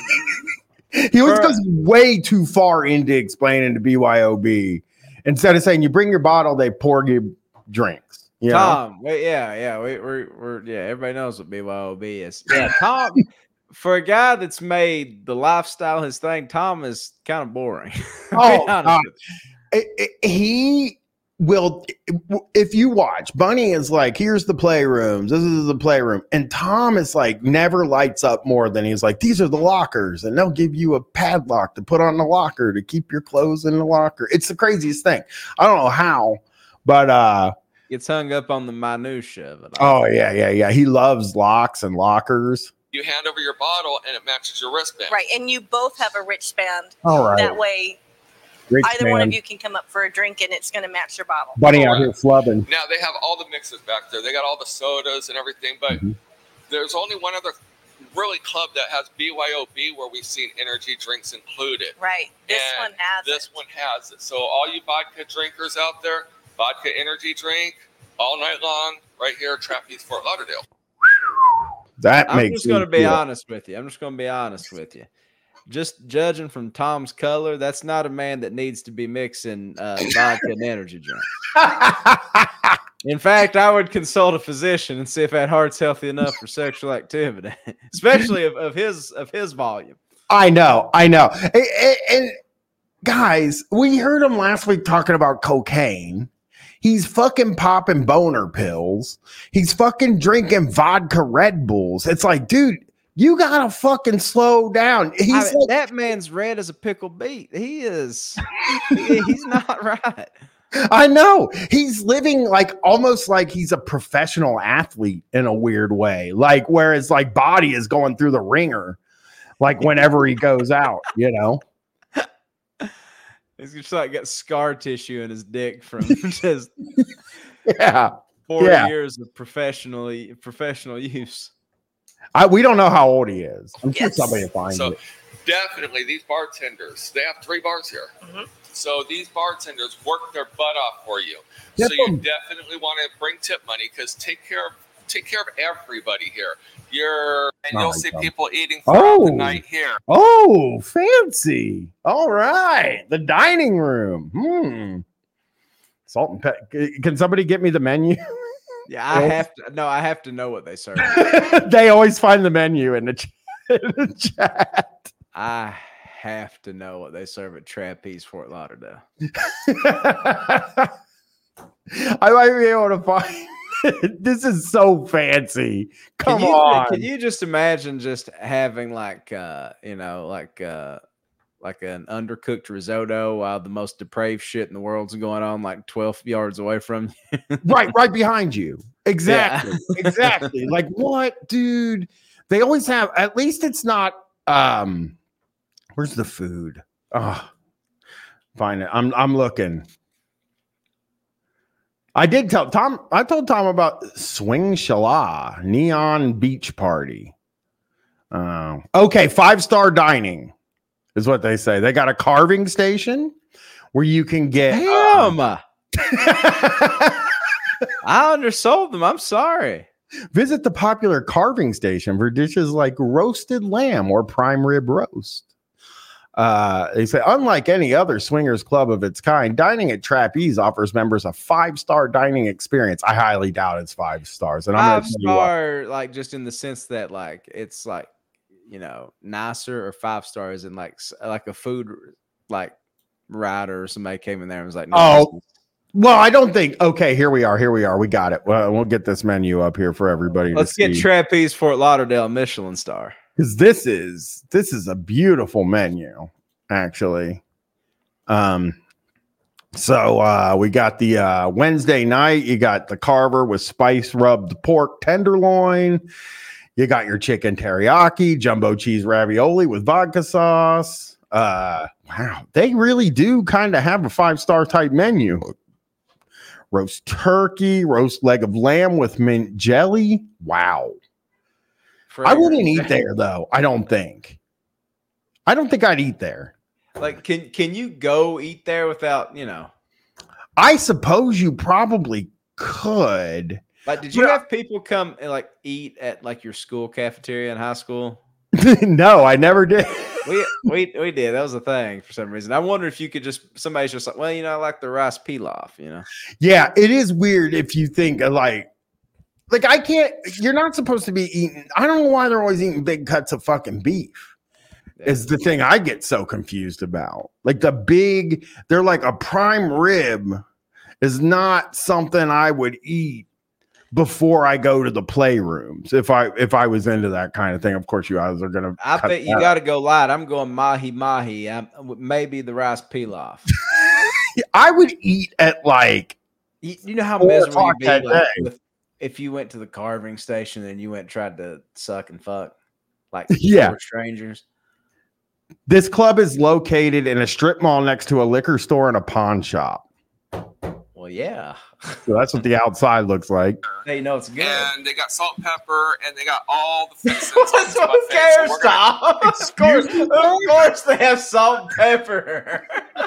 He always goes way too far into explaining the BYOB. Instead of saying you bring your bottle, they pour you drinks. You Tom, we're everybody knows what BYOB is. Yeah, Tom, for a guy that's made the lifestyle his thing, Tom is kind of boring. He will, if you watch, Bunny is like, here's the playrooms, this is the playroom, and Tom is like, never lights up more than he's like, these are the lockers, and they'll give you a padlock to put on the locker to keep your clothes in the locker. It's the craziest thing. I don't know how, but gets hung up on the minutia of it all. Oh yeah. He loves locks and lockers. You hand over your bottle and it matches your wristband. Right, and you both have a wristband. All right. That way either one of you can come up for a drink and it's going to match your bottle. Bunny out here flubbing. Now they have all the mixes back there. They got all the sodas and everything, but there's only one other really club that has BYOB where we've seen energy drinks included. Right. This one has it. So all you vodka drinkers out there, vodka energy drink all night long right here at Trapeze Fort Lauderdale. I'm just going to be honest with you. Just judging from Tom's color, that's not a man that needs to be mixing vodka and energy drinks. In fact, I would consult a physician and see if that heart's healthy enough for sexual activity, especially of his volume. I know. And guys, we heard him last week talking about cocaine. He's fucking popping boner pills. He's fucking drinking vodka Red Bulls. It's like, dude, you gotta fucking slow down. That man's red as a pickled beet. He is. He's not right. I know. He's living like almost like he's a professional athlete in a weird way. Like where his like body is going through the ringer, like whenever he goes out, you know. He's just like got scar tissue in his dick from just 40 years of professional use. We don't know how old he is. I'm sure somebody will find it. Definitely, these bartenders, they have 3 bars here. So these bartenders work their butt off for you. So you definitely want to bring tip money because take care of everybody here. You'll see people eating throughout the night here. Oh, fancy. All right. The dining room. Salt and pepper. Can somebody get me the menu? Yeah, I have to know what they serve. They always find the menu in the chat. I have to know what they serve at Trapeze Fort Lauderdale. I might be able to find. This is so fancy. Come on. Can you just imagine just having like an undercooked risotto while the most depraved shit in the world's going on like 12 yards away from you? right behind you. Exactly. Yeah. Exactly. Like what, dude? They always have, at least it's not where's the food? Oh, find it. I'm looking. I told Tom about Swing Shala Neon Beach Party. Okay, 5-star dining is what they say. They got a carving station where you can get. Damn. I undersold them. I'm sorry. Visit the popular carving station for dishes like roasted lamb or prime rib roast. They say, unlike any other swingers club of its kind, dining at Trapeze offers members a 5-star dining experience. I highly doubt it's 5 stars. And I'm 5-star, like just in the sense that like it's like, nicer, or 5 stars and like a food like rider or somebody came in there and was like, no, well, I don't think. Okay, here we are. We got it. Well, we'll get this menu up here for everybody. Let's get Trapeze Fort Lauderdale Michelin star. Because this is a beautiful menu, actually. So we got the Wednesday night. You got the Carver with spice rubbed pork tenderloin. You got your chicken teriyaki, jumbo cheese ravioli with vodka sauce. Wow, they really do kind of have a 5-star type menu. Roast turkey, roast leg of lamb with mint jelly. Wow. I wouldn't eat there though. I don't think I'd eat there. Like, can you go eat there without, I suppose you probably could. Like, did you have people come and like eat at like your school cafeteria in high school? No, I never did. we did. That was a thing for some reason. I wonder if you could somebody's just like, well, I like the rice pilaf, Yeah, it is weird if you think like I can't, you're not supposed to be eating. I don't know why they're always eating big cuts of fucking beef. Is the thing I get so confused about. Like they're like a prime rib is not something I would eat before I go to the playrooms. If I was into that kind of thing, of course you guys are gonna. I think you got to go light. I'm going mahi. Maybe the rice pilaf. I would eat at like. You know how miserable you'd be like, if you went to the carving station and you tried to suck and fuck like strangers. This club is located in a strip mall next to a liquor store and a pawn shop. Well, yeah. So that's what the outside looks like. Hey, it's good. And they got salt and pepper, and they got all the fixings. Who cares, Tom? Of course they have salt and pepper.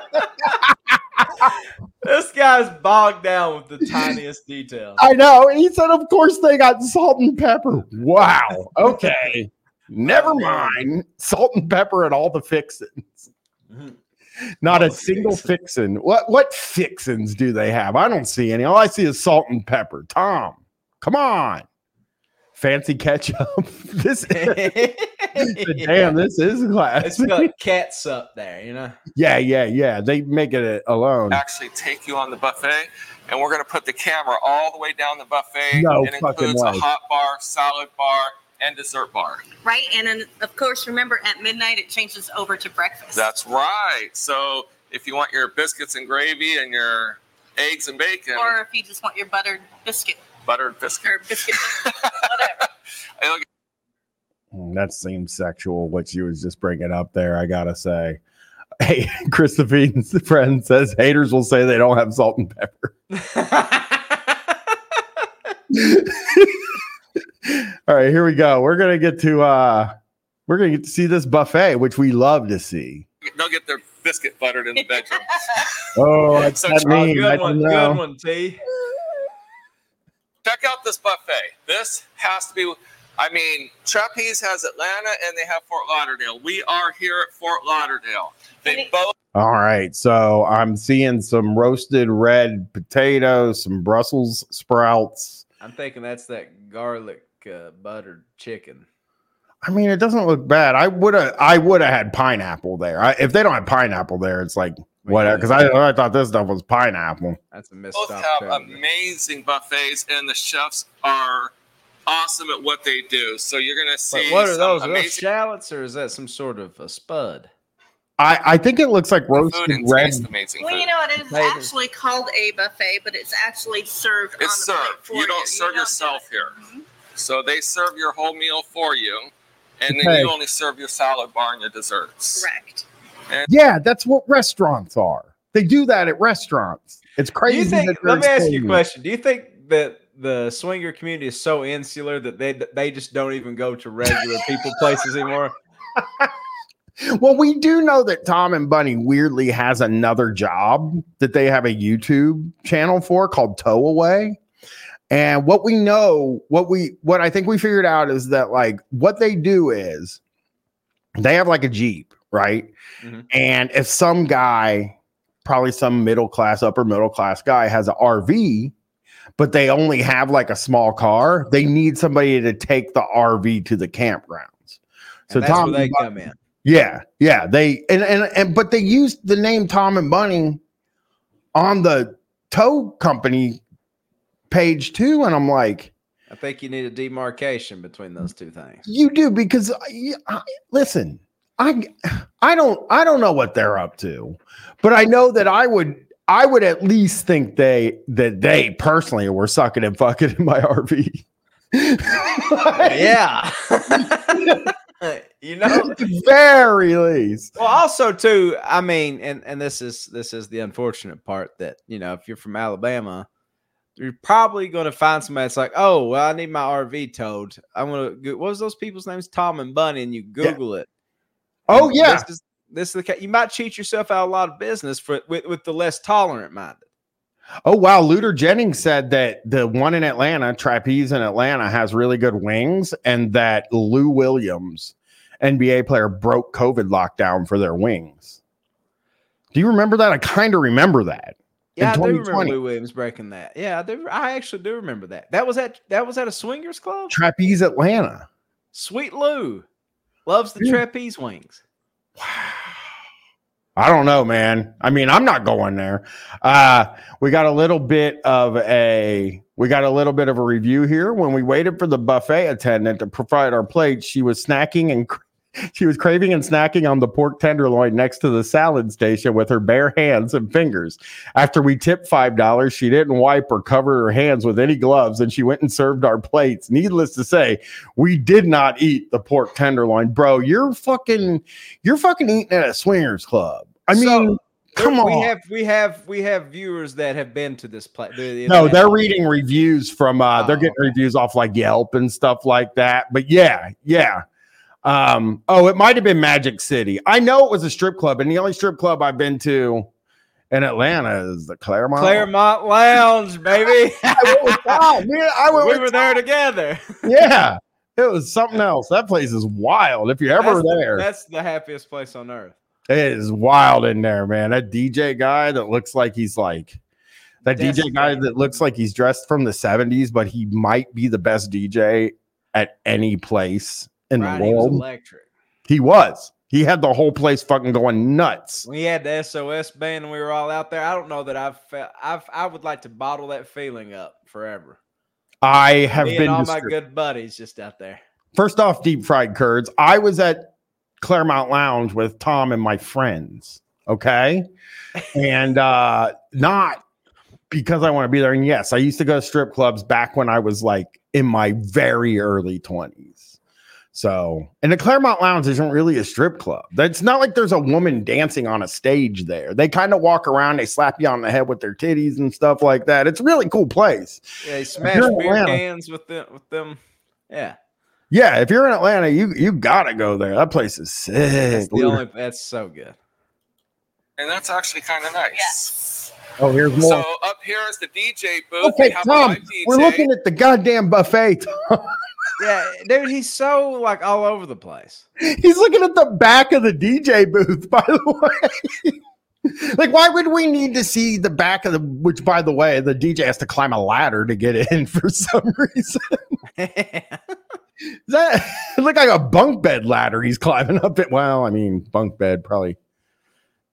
This guy's bogged down with the tiniest details. I know. He said, of course they got salt and pepper. Wow. Okay. Never mind. Salt and pepper and all the fixins. Mm-hmm. Not a single fixin. What fixins do they have? I don't see any. All I see is salt and pepper. Tom, come on. Fancy ketchup. This damn, this is class. It's got catsup there, Yeah. They make it alone. Actually take you on the buffet, and we're going to put the camera all the way down the buffet. No it fucking includes way. A hot bar, salad bar, and dessert bar. Right, and then of course, remember at midnight it changes over to breakfast. That's right. So if you want your biscuits and gravy and your eggs and bacon, or if you just want your buttered biscuit. Or biscuit, whatever. That seems sexual, what she was just bringing up there, I gotta say. Hey, Christophine's friend says haters will say they don't have salt and pepper. All right, here we go. We're gonna get to see this buffet, which we love to see. They'll get their biscuit buttered in the bedroom. Oh, that's so mean. Good one, T. Check out this buffet. This has to be. Trapeze has Atlanta and they have Fort Lauderdale. We are here at Fort Lauderdale. They both. All right, so I'm seeing some roasted red potatoes, some Brussels sprouts. I'm thinking that's that garlic buttered chicken. It doesn't look bad. I would have had pineapple there. If they don't have pineapple there, it's like whatever. Because I thought this stuff was pineapple. That's a missed Both have amazing buffets, and the chefs are awesome at what they do. So you're going to see. But what are those? Are those shallots, or is that some sort of a spud? I think it looks like roasted red. Amazing food. You know, it is actually called a buffet, but it's actually served. It's on the served. plate for You don't serve yourself here. Mm-hmm. So they serve your whole meal for you, and then you only serve your salad bar and your desserts. Correct. Yeah, that's what restaurants are. They do that at restaurants. It's crazy. Let me ask you a question. Do you think that the swinger community is so insular that they just don't even go to regular people places anymore? Well, we do know that Tom and Bunny weirdly has another job that they have a YouTube channel for called Tow Away. And what we know, what I think we figured out is that like what they do is they have like a Jeep, right? Mm-hmm. And if some guy, probably some upper middle class guy has an RV, but they only have like a small car, they need somebody to take the RV to the campgrounds. So that's Tom where they come in. Yeah. They but they used the name Tom and Bunny on the tow company page too, and I'm like, I think you need a demarcation between those two things. You do, because listen, I don't know what they're up to, but I know that I would at least think that they personally were sucking and fucking in my RV. Yeah. You know, at the very least. Well, also too, I mean, and this is the unfortunate part that, you know, if you're from Alabama, you're probably going to find somebody that's like, oh, well, I need my RV towed. I'm going to, what was those people's names? Tom and Bunny, and you Google it. Oh, yeah. This is the you might cheat yourself out of a lot of business with the less tolerant minded. Oh, wow. Luther Jennings said that the one in Atlanta, Trapeze in Atlanta, has really good wings, and that Lou Williams, NBA player, broke COVID lockdown for their wings. Do you remember that? I kind of remember that. Yeah, I do remember Lou Williams breaking that. Yeah, I actually do remember that. That was at a swingers club? Trapeze Atlanta. Sweet Lou loves the trapeze wings. Wow. I don't know, man. I mean, I'm not going there. We got a little bit of a review here. When we waited for the buffet attendant to provide our plates, she was craving and snacking on the pork tenderloin next to the salad station with her bare hands and fingers. After we tipped $5, she didn't wipe or cover her hands with any gloves, and she went and served our plates. Needless to say, we did not eat the pork tenderloin. Bro, you're fucking eating at a swingers club. I mean, come on. We have viewers that have been to this place. No, they're reading reviews from they're getting reviews off like Yelp and stuff like that. But yeah. It might have been Magic City. I know it was a strip club, and the only strip club I've been to in Atlanta is the Claremont Lounge, baby. We were there together. Yeah, it was something else. That place is wild. If you're ever there, that's the happiest place on earth. It is wild in there, man. That DJ guy that looks like he's like DJ guy that looks like he's dressed from the 70s, but he might be the best DJ at any place in the world. He was electric. He had the whole place fucking going nuts. We had the SOS band and we were all out there. I don't know that I would like to bottle that feeling up forever. I have been all my good buddies just out there. First off, deep fried curds. I was at Claremont Lounge with Tom and my friends. Okay. And not because I want to be there. And yes, I used to go to strip clubs back when I was like in my very early 20s. So, and the Claremont Lounge isn't really a strip club. It's not like there's a woman dancing on a stage there. They kind of walk around, they slap you on the head with their titties and stuff like that. It's a really cool place. Yeah, they smash beer cans with them. Yeah. Yeah, if you're in Atlanta, you gotta go there. That place is sick. That's so good. And that's actually kind of nice. Yes. Oh, here's more. So up here is the DJ booth. Okay, Tom, we're looking at the goddamn buffet. Yeah, dude, he's so like all over the place. He's looking at the back of the DJ booth, by the way. Like, why would we need to see the back of which, by the way, the DJ has to climb a ladder to get in for some reason. It looked like a bunk bed ladder he's climbing up it. Well, I mean, bunk bed probably.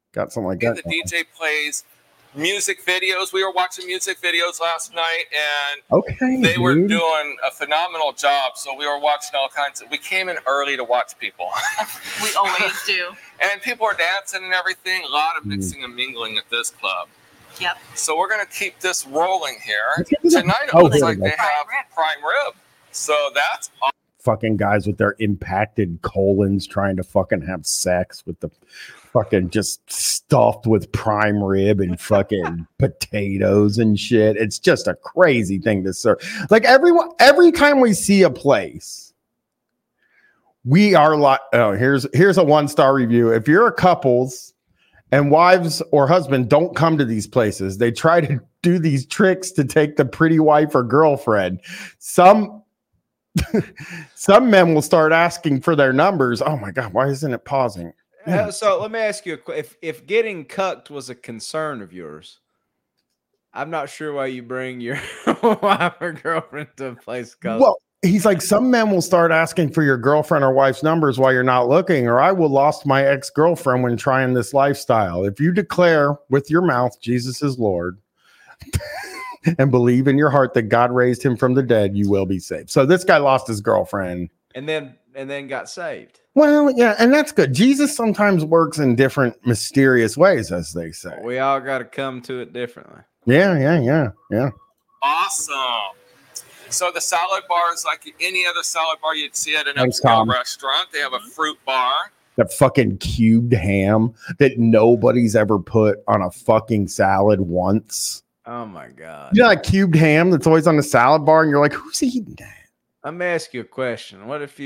got something like and that. The DJ plays music videos. We were watching music videos last night, and they were doing a phenomenal job. So we were watching all kinds of. We came in early to watch people. We always do. And people are dancing and everything. A lot of mixing and mingling at this club. Yep. So we're gonna keep this rolling here. Tonight it looks like they have prime rib. So that's awesome. Fucking guys with their impacted colons trying to fucking have sex with the fucking just stuffed with prime rib and fucking potatoes and shit. It's just a crazy thing to serve. Like every time we see a place, we are like, oh, here's a 1-star review. If you're a couples and wives or husband don't come to these places, they try to do these tricks to take the pretty wife or girlfriend. Some men will start asking for their numbers. Oh my God, why isn't it pausing? So let me ask you, if getting cucked was a concern of yours, I'm not sure why you bring your wife or girlfriend to a place called. Well, he's like, some men will start asking for your girlfriend or wife's numbers while you're not looking, or I will lost my ex-girlfriend when trying this lifestyle. If you declare with your mouth Jesus is Lord and believe in your heart that God raised him from the dead, you will be saved. So this guy lost his girlfriend and then got saved. Well, yeah, and that's good. Jesus sometimes works in different mysterious ways, as they say. We all got to come to it differently. Yeah. Awesome. So the salad bar is like any other salad bar you'd see at an upscale restaurant. They have a fruit bar. That fucking cubed ham that nobody's ever put on a fucking salad once. Oh my God. You know that cubed ham that's always on the salad bar, and you're like, who's eating that? Let me ask you a question. What if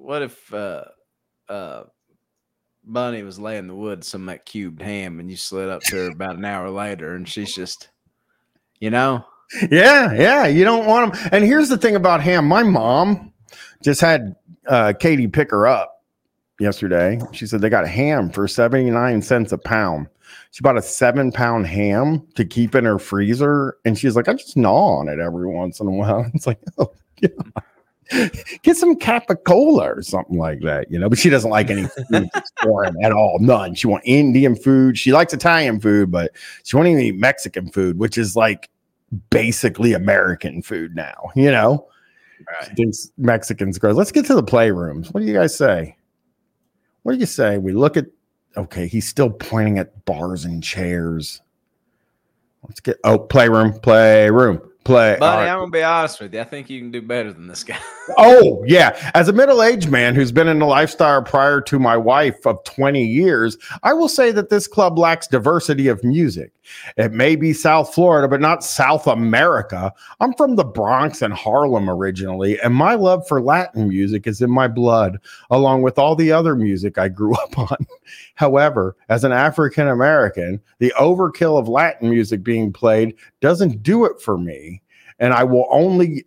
Bunny was laying the wood some of that cubed ham and you slid up to her about an hour later and she's just, Yeah, you don't want them. And here's the thing about ham. My mom just had Katie pick her up yesterday. She said they got ham for 79 cents a pound. She bought a 7-pound ham to keep in her freezer, and she's like, I just gnaw on it every once in a while. It's like, oh God. Get some capicola or something like that, but she doesn't like any food foreign at all. None. She wants Indian food. She likes Italian food, but she won't even eat Mexican food, which is like basically American food now, Right. She thinks Mexicans gross. Let's get to the playrooms. What do you guys say? What do you say? We look at, okay, he's still pointing at bars and chairs. Let's get, playroom. Buddy, right. I'm gonna be honest with you. I think you can do better than this guy. Oh, yeah. As a middle-aged man who's been in the lifestyle prior to my wife of 20 years, I will say that this club lacks diversity of music. It may be South Florida, but not South America. I'm from the Bronx and Harlem originally, and my love for Latin music is in my blood, along with all the other music I grew up on. However, as an African American, the overkill of Latin music being played doesn't do it for me. And I will only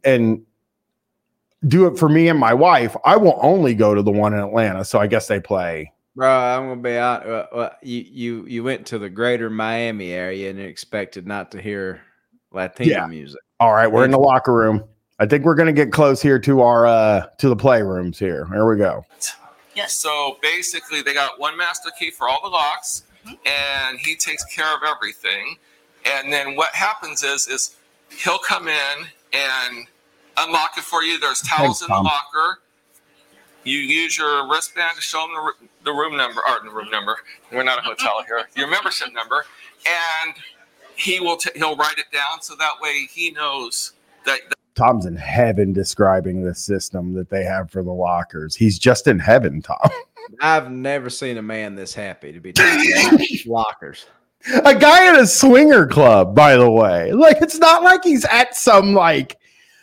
do it for me and my wife. I will only go to the one in Atlanta. So I guess they play. Bro, I'm gonna be out. You went to the greater Miami area and expected not to hear Latino music. All right, we're in the locker room. I think we're gonna get close here to our to the playrooms here. Here we go. Yes. So basically, they got one master key for all the locks, and he takes care of everything. And then what happens is he'll come in and unlock it for you. There's towels in the locker. You use your wristband to show him the room number, or the room number. We're not a hotel here. Your membership number, and he'll write it down so that way he knows that. Tom's in heaven describing the system that they have for the lockers. He's just in heaven, Tom. I've never seen a man this happy to be talking about lockers. A guy at a swinger club, by the way. Like, it's not like he's at some like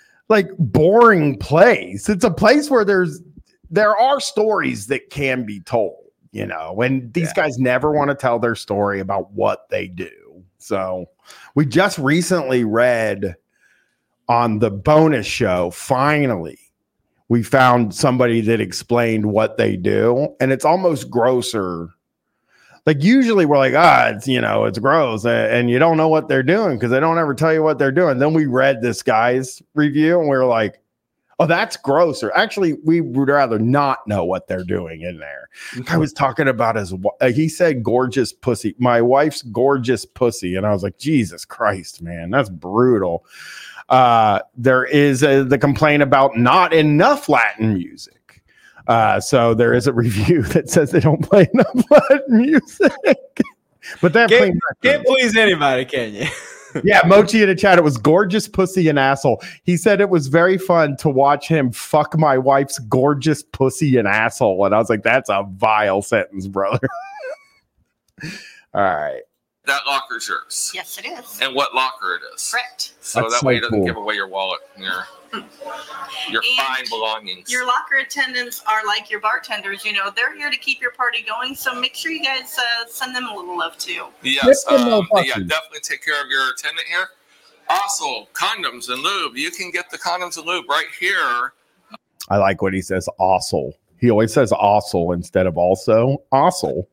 boring place. It's a place where there are stories that can be told, and these guys never want to tell their story about what they do. So we just recently read on the bonus show, finally, we found somebody that explained what they do, and it's almost grosser. Like, usually we're like, it's gross, and you don't know what they're doing because they don't ever tell you what they're doing. Then we read this guy's review, and we were like, Oh, that's grosser. Actually, we would rather not know what they're doing in there. I was talking about he said gorgeous pussy. My wife's gorgeous pussy. And I was like, Jesus Christ, man, that's brutal. There is the complaint about not enough Latin music. So there is a review that says they don't play enough Latin music. But that can't please anybody, can you? Yeah, Mochi in the chat, it was gorgeous pussy and asshole. He said it was very fun to watch him fuck my wife's gorgeous pussy and asshole. And I was like, that's a vile sentence, brother. All right. That locker's yours. Yes, it is. And what locker it is. Correct. So That's that so way it doesn't cool. give away your wallet and your fine belongings. Your locker attendants are like your bartenders. You know, they're here to keep your party going. So make sure you guys send them a little love too. Yes. Definitely take care of your attendant here. Also, condoms and lube. You can get the condoms and lube right here. I like what he says, also. He always says also instead of also. Also.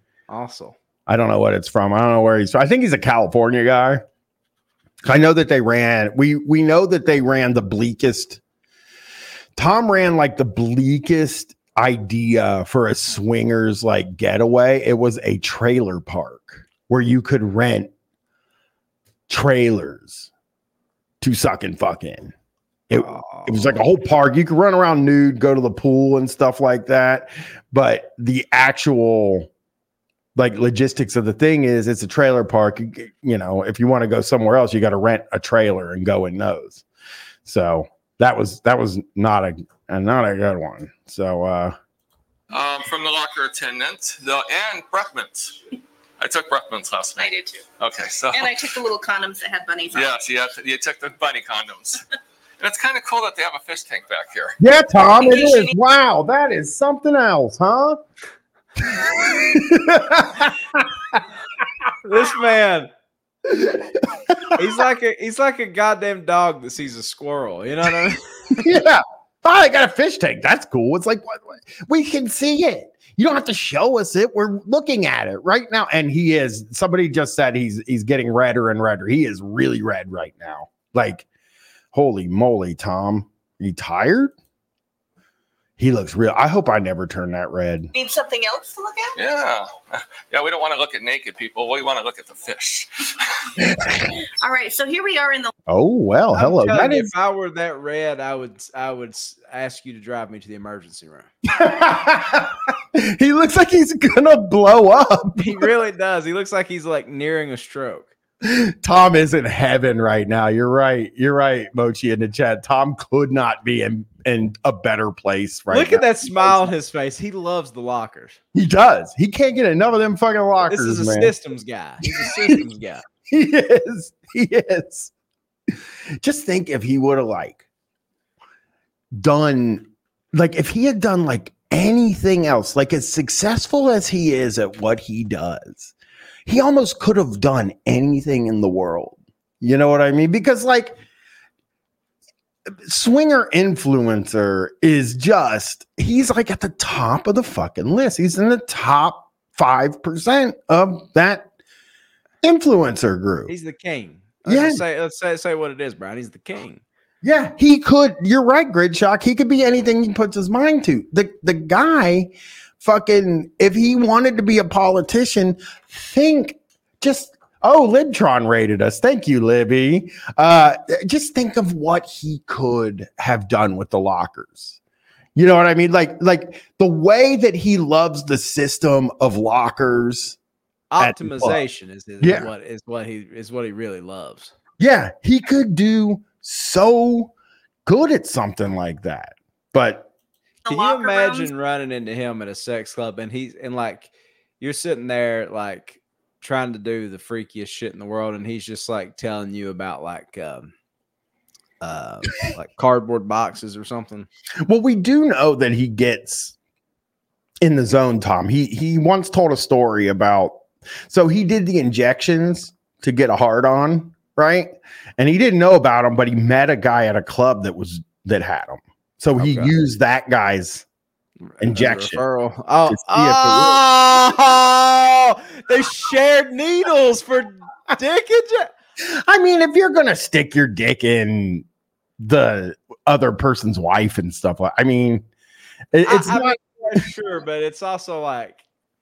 I don't know what it's from. I don't know where he's from. I think he's a California guy. I know that they ran. We know that they ran the bleakest. Tom ran like the bleakest idea for a swingers like getaway. It was a trailer park where you could rent trailers to suck and fuck in. It was like a whole park. You could run around nude, go to the pool and stuff like that. But the actual like logistics of the thing is it's a trailer park. You know, if you want to go somewhere else, you got to rent a trailer and go in those. So that was not a good one. So from the locker attendant, and breath mints. I took breath mints last night. I did too. Okay, so and I took the little condoms that had bunnies on. Yes, you took the bunny condoms. And it's kind of cool that they have a fish tank back here. Yeah, Tom, it is. Wow, that is something else, huh? This man, he's like a goddamn dog that sees a squirrel. You know what I mean? Yeah. Oh, I got a fish tank. That's cool. It's like what? We can see it. You don't have to show us it. We're looking at it right now. And he is. Somebody just said he's getting redder and redder. He is really red right now. Like, holy moly, Tom. Are you tired? He looks real. I hope I never turn that red. Need something else to look at? Yeah, we don't want to look at naked people. We want to look at the fish. All right, so here we are in the. Oh well, hello. If I were that red, I would ask you to drive me to the emergency room. He looks like he's gonna blow up. He really does. He looks like he's like nearing a stroke. Tom is in heaven right now. You're right. Mochi in the chat. Tom could not be in a better place right now. Look at that smile on his face. He loves the lockers. He does. He can't get enough of them fucking lockers. This is a man. systems guy. He's a systems guy. He is. Just think if he would have if he had done like anything else, like as successful as he is at what he does, he almost could have done anything in the world. You know what I mean? Because like swinger influencer is he's like at the top of the fucking list. He's in the top 5% of that influencer group. He's the king. Yeah. Let's say what it is, Brian. He's the king. Yeah, he could. You're right, Gridshock. He could be anything he puts his mind to. The guy fucking, if he wanted to be a politician, Libtron rated us. Thank you, Libby. Just think of what he could have done with the lockers. You know what I mean? Like the way that he loves the system of lockers. Optimization is what he really loves. Yeah, he could do so good at something like that. But can you imagine running into him at a sex club and you're sitting there like trying to do the freakiest shit in the world and he's just like telling you about like cardboard boxes or something? Well, we do know that he gets in the zone, Tom. He once told a story about, so he did the injections to get a hard on, right? And he didn't know about them, but he met a guy at a club that had them. So he used that guy's injection. They shared needles for dick injection. I mean, if you're gonna stick your dick in the other person's wife and stuff. I mean, it's I not mean, sure, but it's also like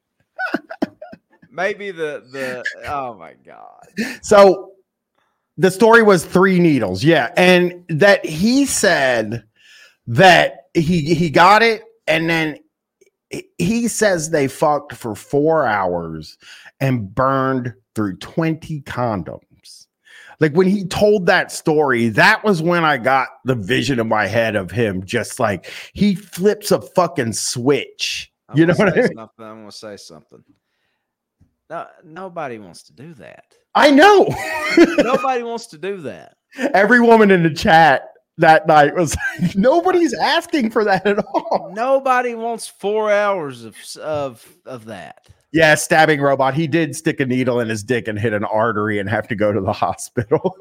maybe the oh my God. So the story was 3 needles. Yeah. And that he said that he got it. And then he says they fucked for 4 hours and burned through 20 condoms. Like when he told that story, that was when I got the vision in my head of him just like he flips a fucking switch. You know what I mean? I'm going to say something. No, nobody wants to do that. I know. Nobody wants to do that. Every woman in the chat that night was like, nobody's asking for that at all. Nobody wants 4 hours of that. Yeah, stabbing robot. He did stick a needle in his dick and hit an artery and have to go to the hospital.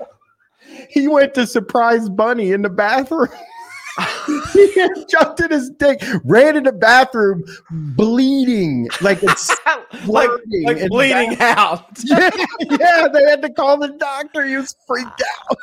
He went to surprise Bunny in the bathroom. He jumped in his dick, ran in the bathroom, bleeding like it's like bleeding out. Yeah, they had to call the doctor. He was freaked out.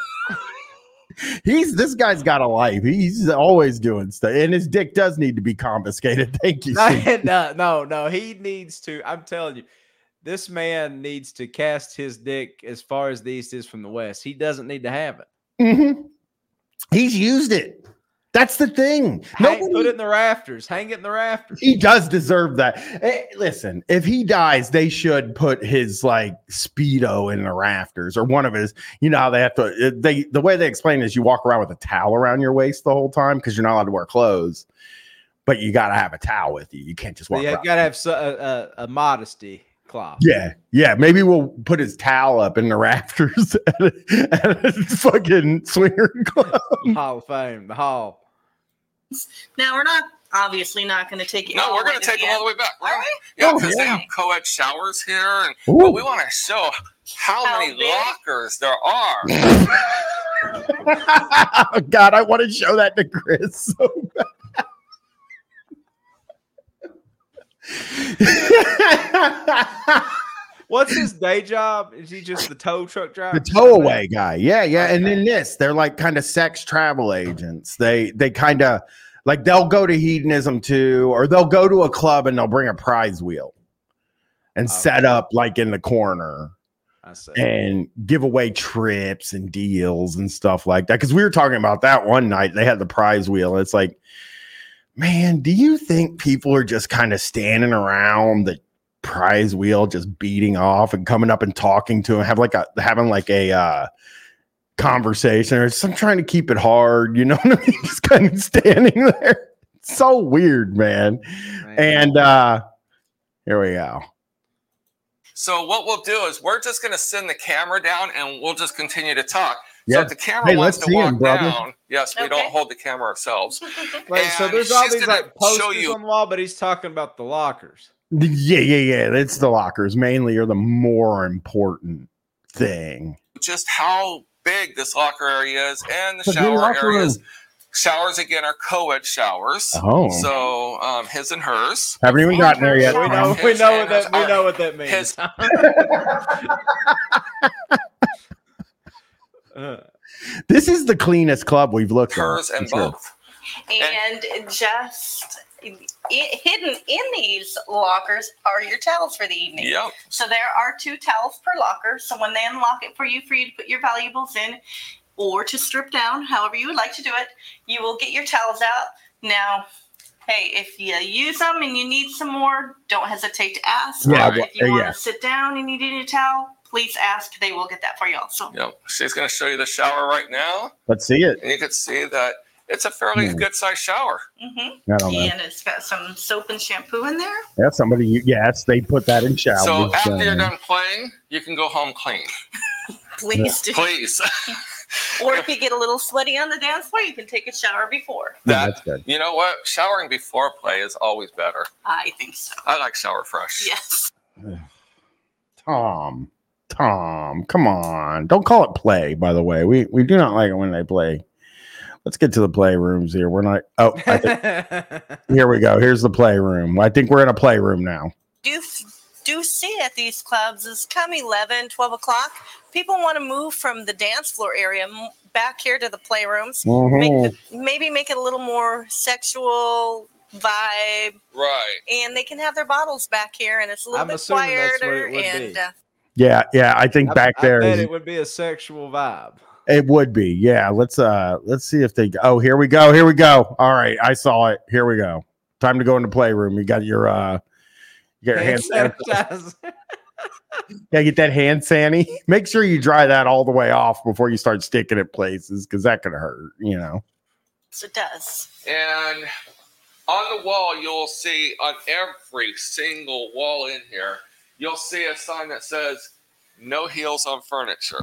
This guy's got a life. He's always doing stuff, and his dick does need to be confiscated. Thank you. No. He needs to. I'm telling you, this man needs to cast his dick as far as the east is from the west. He doesn't need to have it. Mm-hmm. He's used it. That's the thing. Put it in the rafters. Hang it in the rafters. He does deserve that. Hey, listen, if he dies, they should put his like Speedo in the rafters or one of his. You know how they have to. The way they explain it is you walk around with a towel around your waist the whole time because you're not allowed to wear clothes, but you got to have a towel with you. You can't just walk. You got to have a modesty cloth. Yeah. Maybe we'll put his towel up in the rafters at a fucking swinger club. Hall of Fame, the hall. Now we're obviously not going to take it. No, we're going to take them all the way back. Right? Yeah, because they have co-ed showers here, and but we want to show how many big? lockers there are. God, I want to show that to Chris so bad. What's his day job? Is he just the tow truck driver? The towaway guy. Yeah. And then they're like kind of sex travel agents. They kind of like they'll go to hedonism too, or they'll go to a club and they'll bring a prize wheel and set up like in the corner and give away trips and deals and stuff like that. Because we were talking about that one night. They had the prize wheel. It's like, man, do you think people are just kind of standing around the prize wheel just beating off and coming up and talking to him, having a conversation, or I'm trying to keep it hard, you know what I mean? Just kind of standing there. It's so weird, man. And here we go. So what we'll do is we're just going to send the camera down and we'll just continue to talk. Yeah. So if the camera wants to walk down, yes, we Okay. don't hold the camera ourselves. Wait, so And there's all she's these gonna like posters show you- on the wall, but he's talking about the lockers. Yeah. It's the lockers mainly are the more important thing. just how big this locker area is, and the It's a good shower locker areas. room. Showers again are co-ed showers. Oh. So his and hers. Haven't even gotten there yet. We know what that means. His, This is the cleanest club we've looked at. hers and for sure. both. And just hidden in these lockers are your towels for the evening. Yep. So there are 2 towels per locker. So when they unlock it for you to put your valuables in or to strip down, however you would like to do it, you will get your towels out. Now, hey, if you use them and you need some more, don't hesitate to ask. Yeah, Or if you want yeah. to sit down and you need a towel, please ask. They will get that for you also. Yep. She's going to show you the shower right now, Let's see it. and you can see that it's a fairly good sized shower. Mm-hmm. I don't know. And it's got some soap and shampoo in there. That's somebody. Yes, they put that in showers. So after you're done playing, you can go home clean. Please do. Please. Or if you get a little sweaty on the dance floor, you can take a shower before. That's good. You know what? Showering before play is always better. I think so. I like shower fresh. Yes. Tom, come on! Don't call it play. By the way, we do not like it when they play. Let's get to the playrooms here. We're not. Oh, I think, here we go. Here's the playroom. I think we're in a playroom now. Do do see at these clubs is come 11, 12 o'clock, people want to move from the dance floor area back here to the playrooms. Maybe make it a little more sexual vibe. Right. And they can have their bottles back here, and it's a little bit assuming that's what quieter. it would And be. Yeah. I think back there, I bet it would be a sexual vibe. it would be. Yeah. Let's see if they. Oh, here we go. All right, I saw it. Here we go. Time to go into playroom. You got your hand sanitizer. Gotta get that hand sanny. Make sure you dry that all the way off before you start sticking it places, because that could hurt. so it does. And on the wall, you'll see on every single wall in here, you'll see a sign that says "No heels on furniture."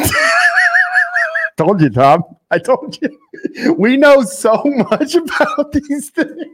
Told you, Tom. I told you. We know so much about these things.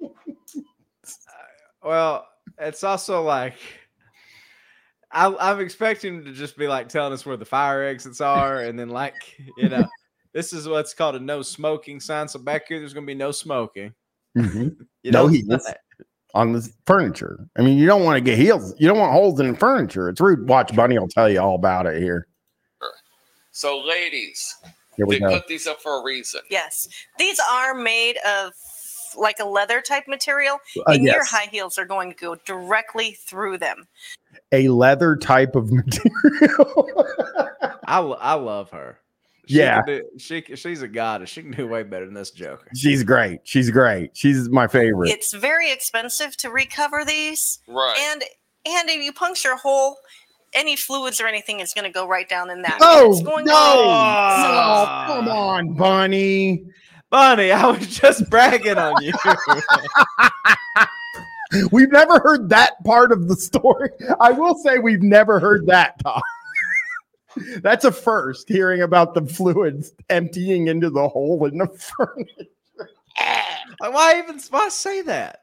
Well, it's also like I'm expecting him to just be like telling us where the fire exits are, and then this is what's called a no smoking sign. So back here, there's going to be no smoking. No heels on the furniture. I mean, you don't want to get heels. You don't want holes in the furniture. It's rude. Watch, Bunny will tell you all about it here. So, ladies, Here we they go. put these up for a reason. Yes. These are made of like a leather type material, and your Yes. high heels are going to go directly through them. A leather type of material. I love her. Yeah. She's a goddess. She can do way better than this Joker. She's great. She's my favorite. It's very expensive to recover these. Right. And if you puncture a hole, any fluids or anything is going to go right down in that. Oh, It's going no. Come on, Bunny. Bunny, I was just bragging on you. We've never heard that part of the story. I will say we've never heard that, Tom. That's a first, hearing about the fluids emptying into the hole in the furnace. Why say that?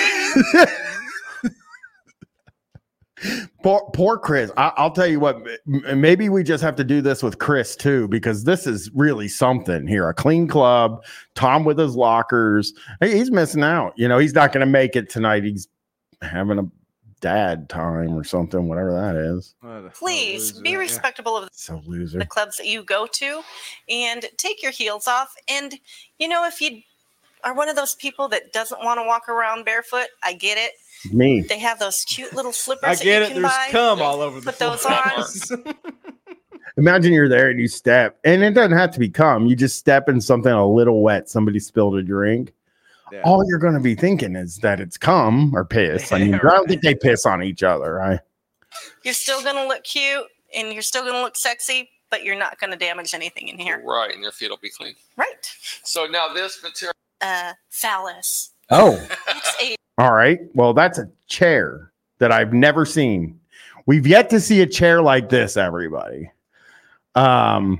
Poor Chris. I'll tell you what, maybe we just have to do this with Chris too, because this is really something here. A clean club, Tom with his lockers. He's missing out. He's not going to make it tonight. He's having a dad time or something, whatever that is. Please be respectable of So loser. the clubs that you go to and take your heels off. And, if you are one of those people that doesn't want to walk around barefoot, I get it. Me. They have those cute little slippers I that get you it. can There's buy. cum all over the Put those floor. on. Imagine you're there and you step, and it doesn't have to be cum. You just step in something a little wet. Somebody spilled a drink. Yeah. All you're going to be thinking is that it's cum or piss. I mean, I don't think they piss on each other, right? You're still going to look cute and you're still going to look sexy, but you're not going to damage anything in here. Right, and your feet will be clean. Right. So now this material. Phallus. Oh, It's a all right. Well, that's a chair that I've never seen. We've yet to see a chair like this, everybody. Not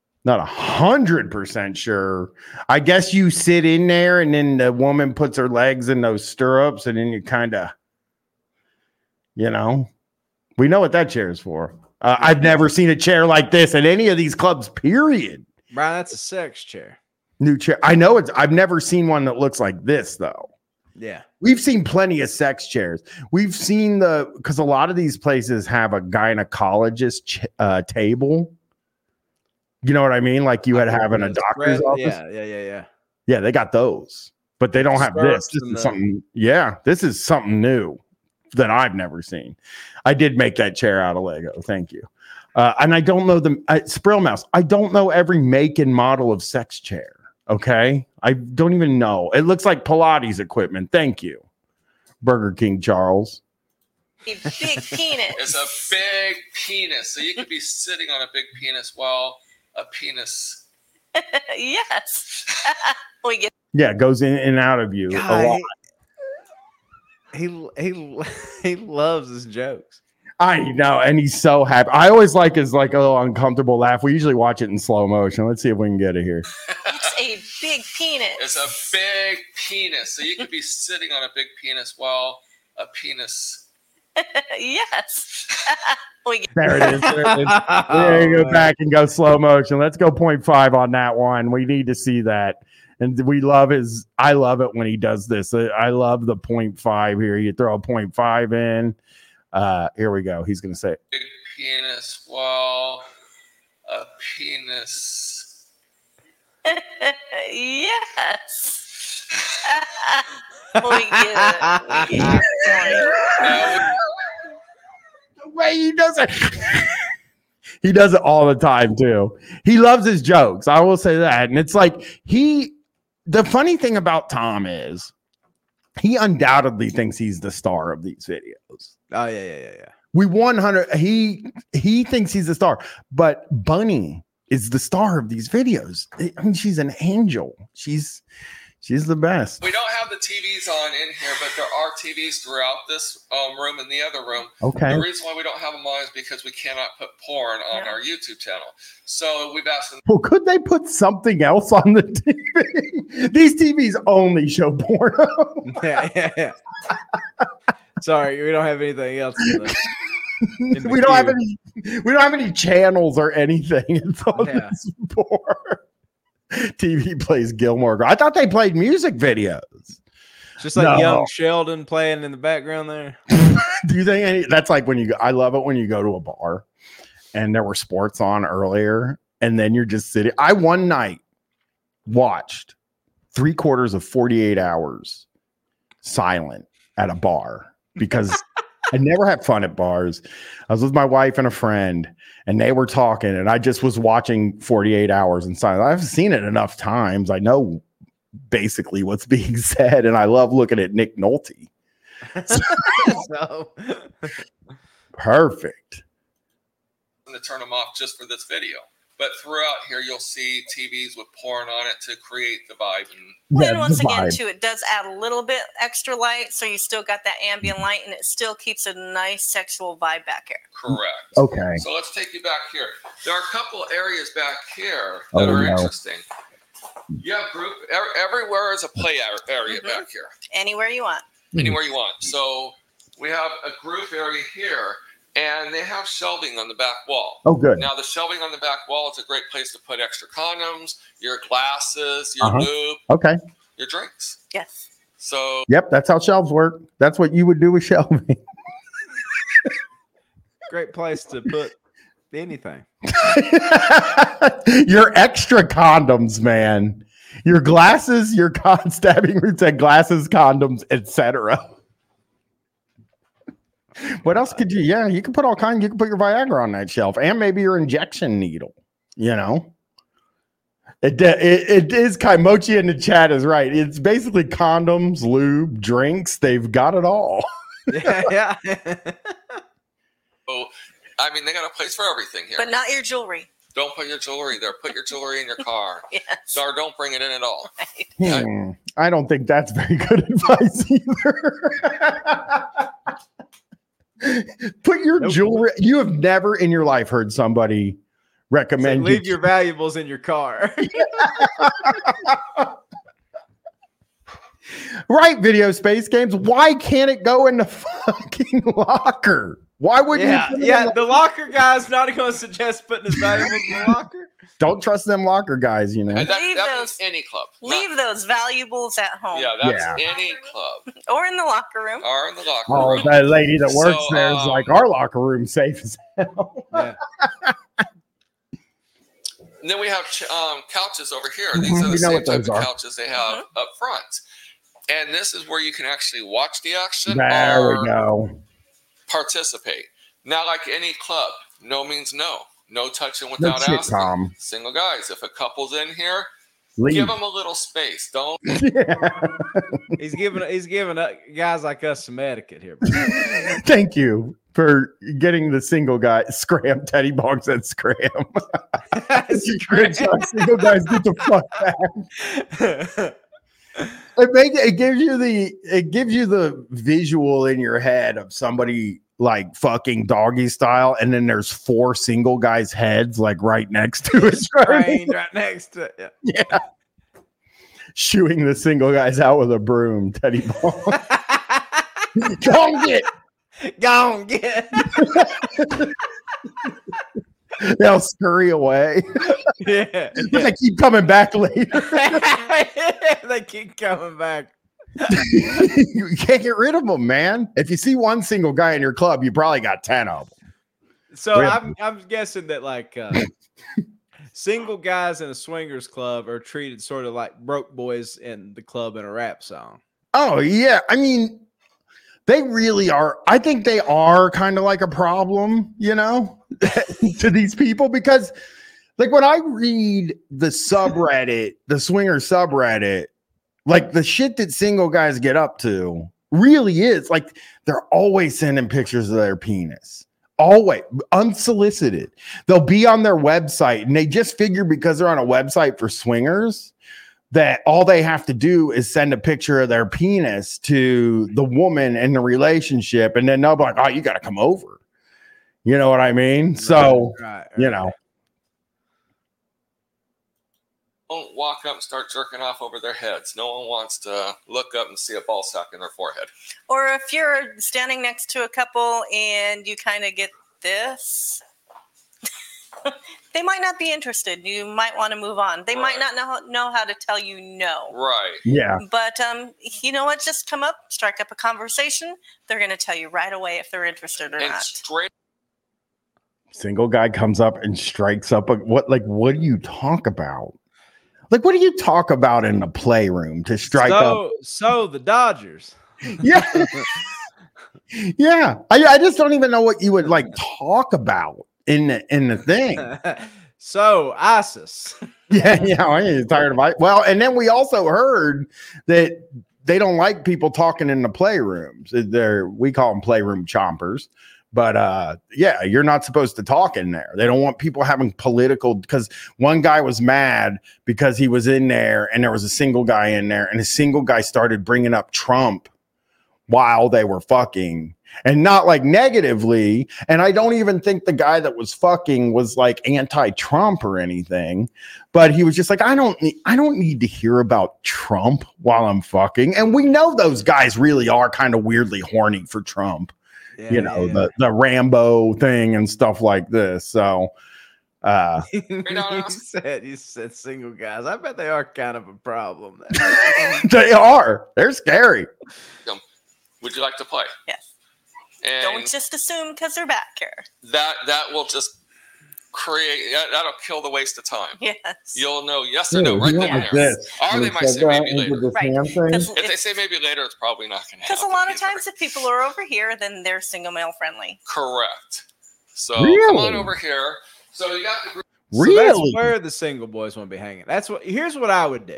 100% sure. I guess you sit in there and then the woman puts her legs in those stirrups and then you kind of, we know what that chair is for. I've never seen a chair like this at any of these clubs, period. Brian, that's a sex chair. New chair. I know I've never seen one that looks like this though. Yeah. We've seen plenty of sex chairs. We've seen because a lot of these places have a gynecologist table. You know what I mean? Like you had having a doctor's office. Yeah. Yeah, they got those, but they don't have this. This is something. Yeah, this is something new that I've never seen. I did make that chair out of Lego. Thank you. And I don't know Sprill Mouse. I don't know every make and model of sex chair. Okay, I don't even know. It looks like Pilates equipment. Thank you, Burger King Charles. big penis. It's a big penis. So you could be sitting on a big penis while a penis. Yes. We get Yeah, it goes in and out of you a lot. He loves his jokes. I know, and he's so happy. I always like his a little uncomfortable laugh. We usually watch it in slow motion. Let's see if we can get it here. it's a big penis. It's a big penis. So you could be sitting on a big penis while a penis. Yes. We get There it is. There you go back and go slow motion. Let's go 0.5 on that one. We need to see that. And I love it when he does this. I love the 0.5 here. You throw a 0.5 in. Here we go. He's going to say it. Big penis. Well, a penis. Yes. We get it. The way he does it. He does it all the time too. He loves his jokes. I will say that. And it's like the funny thing about Tom is he undoubtedly thinks he's the star of these videos. Oh yeah. We 100. He thinks he's the star, but Bunny is the star of these videos. I mean, she's an angel. She's the best. We don't have the TVs on in here, but there are TVs throughout this room and the other room. Okay. The reason why we don't have them on is because we cannot put porn on our YouTube channel. So we've asked them. Well, could they put something else on the TV? These TVs only show porno. Yeah. Sorry, we don't have anything else. We don't have any channels or anything. It's all this porn. TV plays Gilmore Girls. I thought they played music videos. Just like young Sheldon playing in the background there. Do you think that's like when you go? I love it when you go to a bar and there were sports on earlier and then you're just sitting. I one night watched 3/4 of 48 Hours silent at a bar because I never had fun at bars. I was with my wife and a friend and they were talking and I just was watching 48 Hours in silence. I've seen it enough times. I know basically what's being said and I love looking at Nick Nolte. Perfect. To turn them off just for this video. But throughout here, you'll see TVs with porn on it to create the vibe. And once again, too, it does add a little bit extra light, so you still got that ambient light, and it still keeps a nice sexual vibe back here. Correct. Okay. So let's take you back here. There are a couple areas back here that are interesting. You have group. Everywhere is a play area back here. Anywhere you want. Anywhere you want. So we have a group area here. And they have shelving on the back wall. Oh, good. Now, the shelving on the back wall is a great place to put extra condoms, your glasses, your lube, okay, your drinks. Yes. So. Yep, that's how shelves work. That's what you would do with shelving. Great place to put anything. Your extra condoms, man. Your glasses, your stabbing roots and glasses, condoms, etc. What else could you? Yeah, you can put all kinds. You can put your Viagra on that shelf, and maybe your injection needle. You know, it is Kaimochi in the chat is right. It's basically condoms, lube, drinks. They've got it all. Yeah. Oh, I mean, they got a place for everything here. But not your jewelry. Don't put your jewelry there. Put your jewelry in your car. Yes. Or don't bring it in at all. Right. I don't think that's very good advice either. Put your jewelry. You have never in your life heard somebody recommend leave your valuables in your car. Right, Video Space Games. Why can't it go in the fucking locker? Why wouldn't you? The locker guy's not going to suggest putting his valuables in the locker. Don't trust them locker guys, you know. And that means any club. Leave those valuables at home. Yeah, that's any club. Or in the locker room. Or in the locker room. Oh, that lady that works there is like, our locker room safe as hell. Yeah. And then we have couches over here. These are the same type of couches they have up front. And this is where you can actually watch the action there we go. Participate. Now, like any club, no means no. No touching without shit, asking. Tom. Single guys, if a couple's in here, Leave. give them a little space. Don't. He's giving guys like us some etiquette here. Thank you for getting the single guy scram. Teddy Bong said scram. Good job, single guys. Get the fuck back. It gives you the visual in your head of somebody like fucking doggy style, and then there's 4 single guys' heads like right next to it, right next to it. Yeah, shooing the single guys out with a broom. Teddy Bong, go on get. They'll scurry away. Yeah, but they keep coming back later. They keep coming back. You can't get rid of them, man. If you see one single guy in your club, you probably got 10 of them. So Really? I'm guessing that like single guys in a swingers club are treated sort of like broke boys in the club in a rap song. Oh, yeah. I mean, they really are. I think they are kind of like a problem, you know, to these people, because like when I read the subreddit, the swinger subreddit, like the shit that single guys get up to really is like they're always sending pictures of their penis. Always unsolicited. They'll be on their website and they just figure because they're on a website for swingers that all they have to do is send a picture of their penis to the woman in the relationship, and then they'll be like, oh, you got to come over. You know what I mean? So, Right. you know. Don't walk up and start jerking off over their heads. No one wants to look up and see a ball sack in their forehead. Or if you're standing next to a couple and you kind of get this, they might not be interested. You might want to move on. They might not know how to tell you no. Right. Yeah. But you know what? Just come up, strike up a conversation. They're going to tell you right away if they're interested or And not. straight Single guy comes up and strikes up what do you talk about? Like, what do you talk about in the playroom to strike up? So the Dodgers. Yeah. Yeah. I just don't even know what you would like talk about in the thing. So ISIS. Yeah, I ain't tired of it. Well, and then we also heard that they don't like people talking in the playrooms. We call them playroom chompers. But yeah, you're not supposed to talk in there. They don't want people having political, because one guy was mad because he was in there and there was a single guy in there, and a single guy started bringing up Trump while they were fucking, and not like negatively. And I don't even think the guy that was fucking was like anti-Trump or anything, but he was just like, I don't need to hear about Trump while I'm fucking. And we know those guys really are kind of weirdly horny for Trump. The Rambo thing and stuff like this. So you said single guys. I bet they are kind of a problem there. They're scary. Would you like to play? Yes. And Don't just assume because they're back here. that will just that'll kill the waste of time. Yes. You'll know yes or no right then and there. Or they might say maybe later. Right. If they say maybe later, it's probably not going to happen. Because a lot of times if people are over here, then they're single male friendly. Correct. So Really? come on over here. So you got the group. Really? So that's where the single boys want to be hanging. Here's what I would do.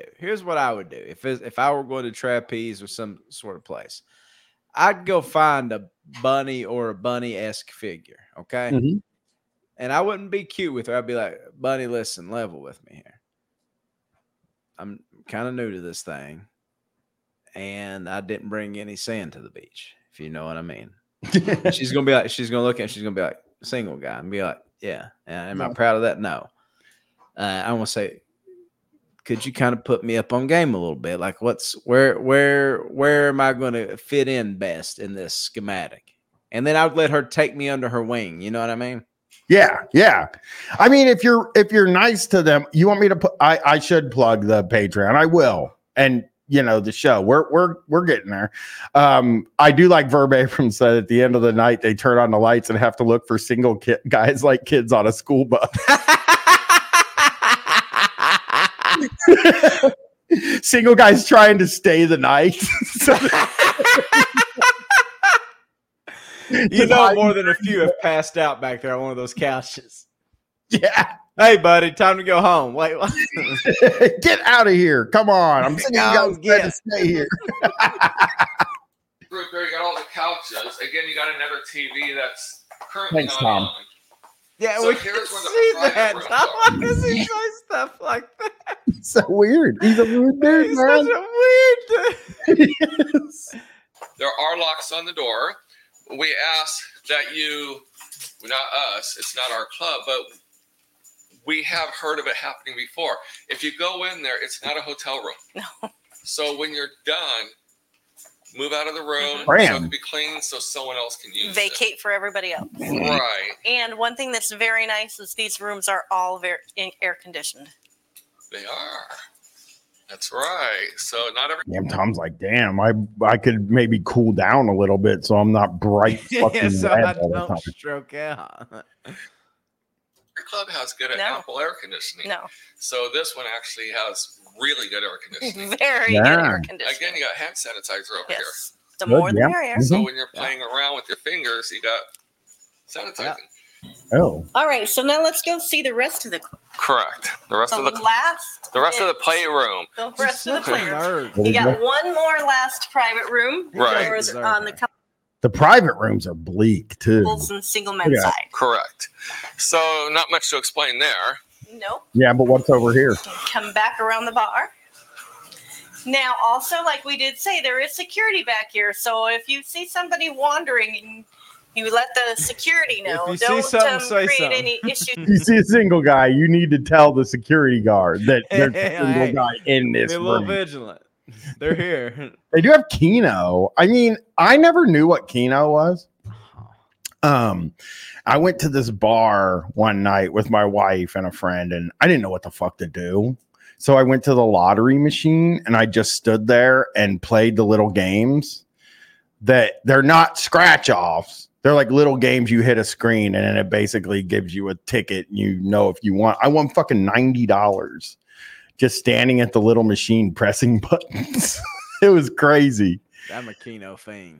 If I were going to trapeze or some sort of place, I'd go find a bunny or a bunny-esque figure. Okay. Mhm. And I wouldn't be cute with her. I'd be like, Bunny, listen, level with me here. I'm kind of new to this thing. And I didn't bring any sand to the beach, if you know what I mean. She's going to look at it, she's going to be like, single guy, and be like, yeah. Am I proud of that? No. I want to say, could you kind of put me up on game a little bit? Like, where am I going to fit in best in this schematic? And then I would let her take me under her wing. You know what I mean? Yeah. I mean, if you're nice to them, you want me to put, I should plug the Patreon. I will. And the show, we're getting there. I do like Verb Abrams said at the end of the night, they turn on the lights and have to look for single guys like kids on a school bus. Single guys trying to stay the night. More than a few have passed out back there on one of those couches. Yeah. Hey, buddy, time to go home. Wait, what? Get out of here. Come on. I'm saying you guys to stay here. Group there, you got all the couches. Again, you got another TV that's currently Thanks, not Tom. on. Yeah, So we here's can where the see private that. rooms Why are. does he say stuff like that? So weird. He's a weird dude, He's man. such a weird dude. Yes. There are locks on the door. We ask that you, not us, it's not our club, but we have heard of it happening before. If you go in there, it's not a hotel room. No. So when you're done, move out of the room so it can be clean so someone else can use it. Vacate for everybody else. Right. And one thing that's very nice is these rooms are all very air conditioned. They are. That's right. So not every Damn, Tom's like, damn, I could maybe cool down a little bit so I'm not bright fucking Yeah, so red I all the don't time. stroke out. club has good ample air conditioning. No. So this one actually has really good air conditioning. Very good air conditioning. Again, you got hand sanitizer over here. The more the merrier. So when you're playing around with your fingers, you got sanitizing. Oh. All right, so now let's go see the rest of the club. Correct. The rest of the playroom. The rest of the playroom. You You got one more last private room. Right. On The private rooms are bleak too. couples and single men's side. Correct. So not much to explain there. Nope. Yeah, but what's over here? Come back around the bar. Now, also, like we did say, there is security back here. So if you see somebody wandering, you let the security know. If you Don't see something, say create something. any issues. If you see a single guy, you need to tell the security guard that there's a single Hey, guy in this Be a little room. vigilant. They're here. They do have Keno. I mean, I never knew what Keno was. I went to this bar one night with my wife and a friend, and I didn't know what the fuck to do. So I went to the lottery machine and I just stood there and played the little games that they're not scratch offs. They're like little games you hit a screen and then it basically gives you a ticket. And you know, if you want, I won fucking $90 just standing at the little machine pressing buttons. It was crazy. I'm a Keno fiend.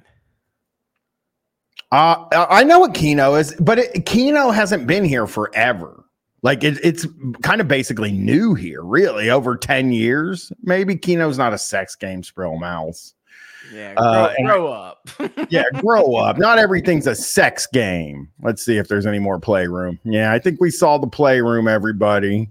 I know what Keno is, but Keno hasn't been here forever. Like it's kind of basically new here, really, over 10 years. Maybe Keno's not a sex game, Sprill Mouse. Yeah, grow up. Yeah, grow up. Not everything's a sex game. Let's see if there's any more playroom. Yeah, I think we saw the playroom, everybody.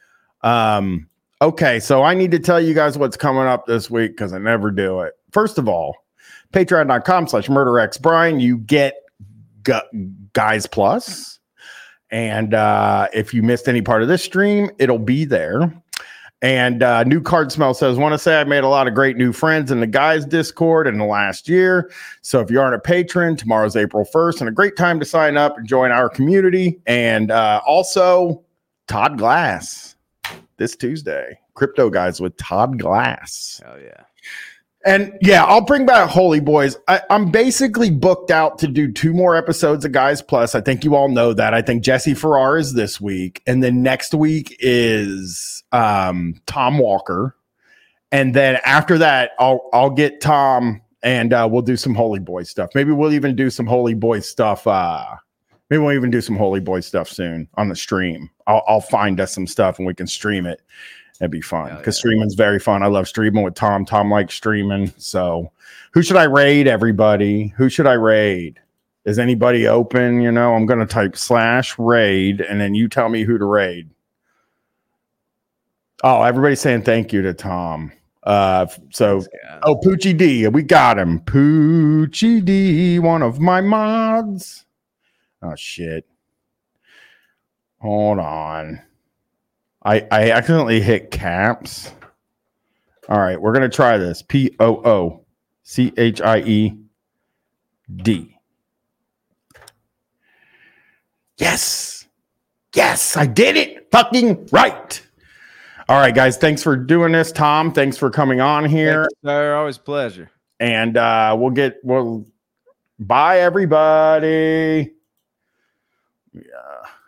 Okay, so I need to tell you guys what's coming up this week because I never do it. First of all, patreon.com/MurderXBrian. You get Guys Plus. And if you missed any part of this stream, it'll be there. And New Card Smell says, want to say I made a lot of great new friends in the Guys Discord in the last year. So if you aren't a patron, tomorrow's April 1st and a great time to sign up and join our community. And also Todd Glass this Tuesday. Crypto Guys with Todd Glass. Hell yeah. And yeah, I'll bring back Holy Boys. I'm basically booked out to do 2 more episodes of Guys Plus. I think you all know that. I think Jesse Farrar is this week. And then next week is Tom Walker. And then after that, I'll get Tom and we'll do some Holy Boy stuff. Maybe we'll even do some Holy Boy stuff. Maybe we'll even do some Holy Boy stuff soon on the stream. I'll find us some stuff and we can stream it. It'd be fun because streaming's very fun. I love streaming with Tom. Tom likes streaming. So who should I raid, everybody? Who should I raid? Is anybody open? You know, I'm going to type /raid and then you tell me who to raid. Oh, everybody's saying thank you to Tom. Poochie D. We got him. Poochie D, one of my mods. Oh, shit. Hold on. I accidentally hit caps. All right, we're going to try this. POOCHIED. Yes. Yes, I did it. Fucking right. All right, guys, thanks for doing this. Tom, thanks for coming on here. Thanks, sir. Always a pleasure. And bye, everybody. Yeah.